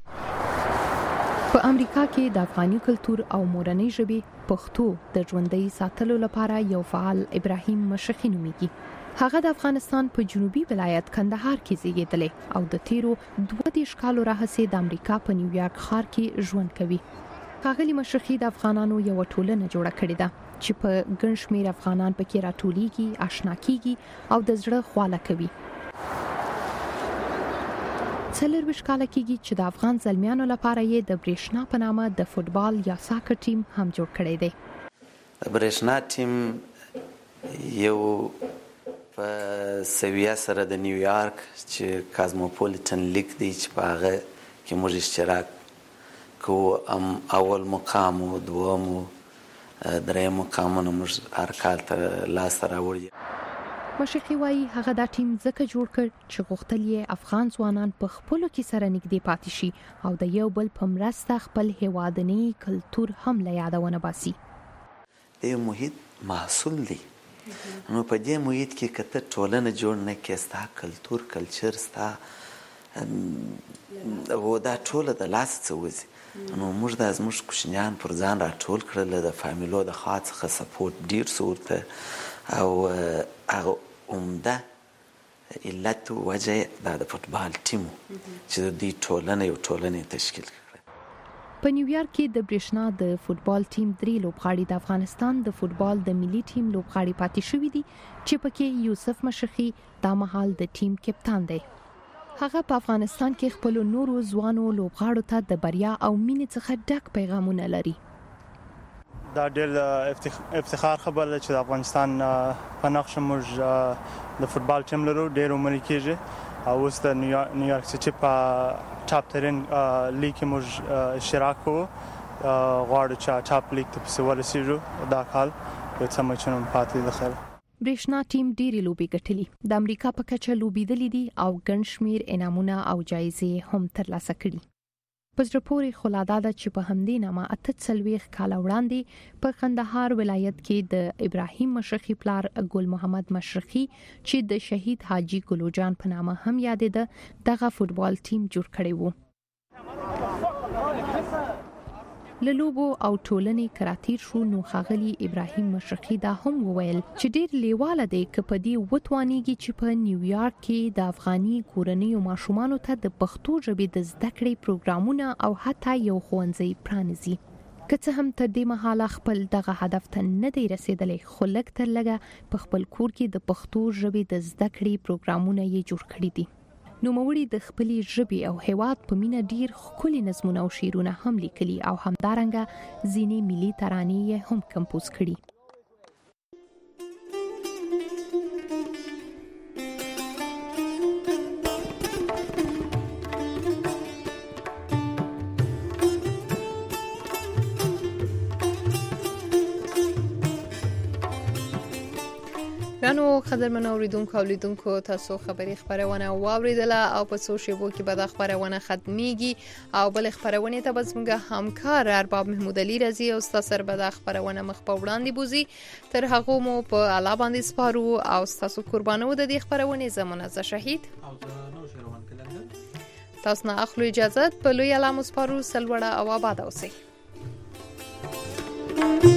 په امریکا کې د افغاني کلتور او مورنۍ ژبې پښتو د ژوندۍ ساتلو لپاره یو فعال ابراهیم مشرقي نومیږي. هغه د افغانستان په جنوبي ولایت کندهار کې زیږیدلی او د تیرو دوه دیرش کالو راهیسې د امریکا په نیویارک ښار کې ژوند کوي. ښاغلي مشرقي د افغانانو یو ټولنه جوړه کړې ده چې په ګڼ شمېر افغانان پکې راټولیږي، آشنا کیږي او د زړه خواله کوي. څلورویشت کاله کېږي چې د افغان زلمیانو لپاره یې د برېښنا په نامه د فوټبال یا ساکر ټیم هم جوړ کړی دی.
د برېښنا ټیم یو په سویه سره د نیویارک چې کازموپولیټن لیګ دی چې په هغه کې موږ اشتراک کوو، ام اول مقام و دوم و دریم مقامونه موږ هر کال ته لاسته راوړي.
مشرقي وایي هغه دا ټیم ځکه جوړ کړ چې غوښتل یې افغان ځوانان په خپلو کې سره نږدې پاتې شي او د یو بل په مرسته خپل هیوادني کلتور هم له یاده ونه باسي.
د یو محیط محصول دی، نو په دې محیط کې که ته ټولنه جوړ نه کړې، ستا کلتور کلچر ستا دا ټوله د لاسه څه وځي. نو موږ دا زموږ کوچنیان پر ځان راټول کړل، د فامیلو د خوا څخه سپورټ ډېر څه ورته او هغه عمده علت وجه دا د فوټبال ټیم چې د دې ټولنه یو ټولنې تشکیل کړه.
په نیویارک کې د برېښنا د فوټبال ټیم درې لوبغاړي د افغانستان د فوټبال د ملي ټیم لوبغاړي پاتې شوي دي چې پکې یوسف مشرقي دا مهال د ټیم کپتان دی. هغه په افغانستان کې خپل نورو ځوانو لوبغاړو ته د بریا او مینې څخه ډک پیغامونه لري.
دا ډېر افتخار خبره ده چې د افغانستان په نقشه موږ د فوټبال ټیم لرو، ډېر عمر کېږي او اوس د نیویارک سټي په ټاپ ترین لیګ کې موږ اشتراک کوو، غواړو چې ټاپ لیګ ته پسې ورسېږو دا کال، یو څه مچونه پاتې د خیر.
برېښنا ټیم ډېرې لوبې ګټلي، د امریکا په کچه لوبېدلي دي او ګڼ شمېر انعامونه او جایزې هم ترلاسه کړي. په زړه پورې خو لا دا ده چې په همدې نامه اته څلوېښت کاله وړاندې په کندهار ولایت کې د ابراهیم مشرقي پلار ګل محمد مشرقي چې د شهید حاجي ګلو جان په نامه هم یادېده دغه فوټبال ټیم جوړ کړی و. له لوبو او ټولنې کراتیر شو نو ښاغلي ابراهیم مشرقي دا هم وویل چې ډېر لیواله دی که په دې وتوانیږي چې په نیویارک کې د افغاني کورنیو ماشومانو ته د پښتو ژبې د زده کړې پروګرامونه او حتی یو ښوونځی پرانیزي. که څه هم تر دې مهاله خپل دغه هدف ته نه دی رسېدلی، خو لږ تر لږه په خپل کور کې د پښتو ژبې د زده کړې پروګرامونه یې جوړ کړي دي. نوموړي د خپلې ژبې او هیواد په مینه ډیر ښکلي نظمونه او شعرونه هم لیکلي او همدارنګه ځینې ملي ترانې یې هم کمپوز کړي. ګرانو قدرمنو اوریدونکو او لیدونکو تاسو خبري خبرونه واوریدله او په څو شیبو کې به د خبرونه ختميږي او بل خبرونه ته بزمږه همکار ارباب محمود علي رضی او تاسو سره به د خبرونه مخ په وړاندې بوزي تر هغه مو په اعلی باندې سپارو او تاسو قربانو د دې خبرونه زمونه ز شهید او د نو شروان کلندر تاسو نه اخلو اجازه په لوی علامه سپارو سلوړه او آباد اوسئ.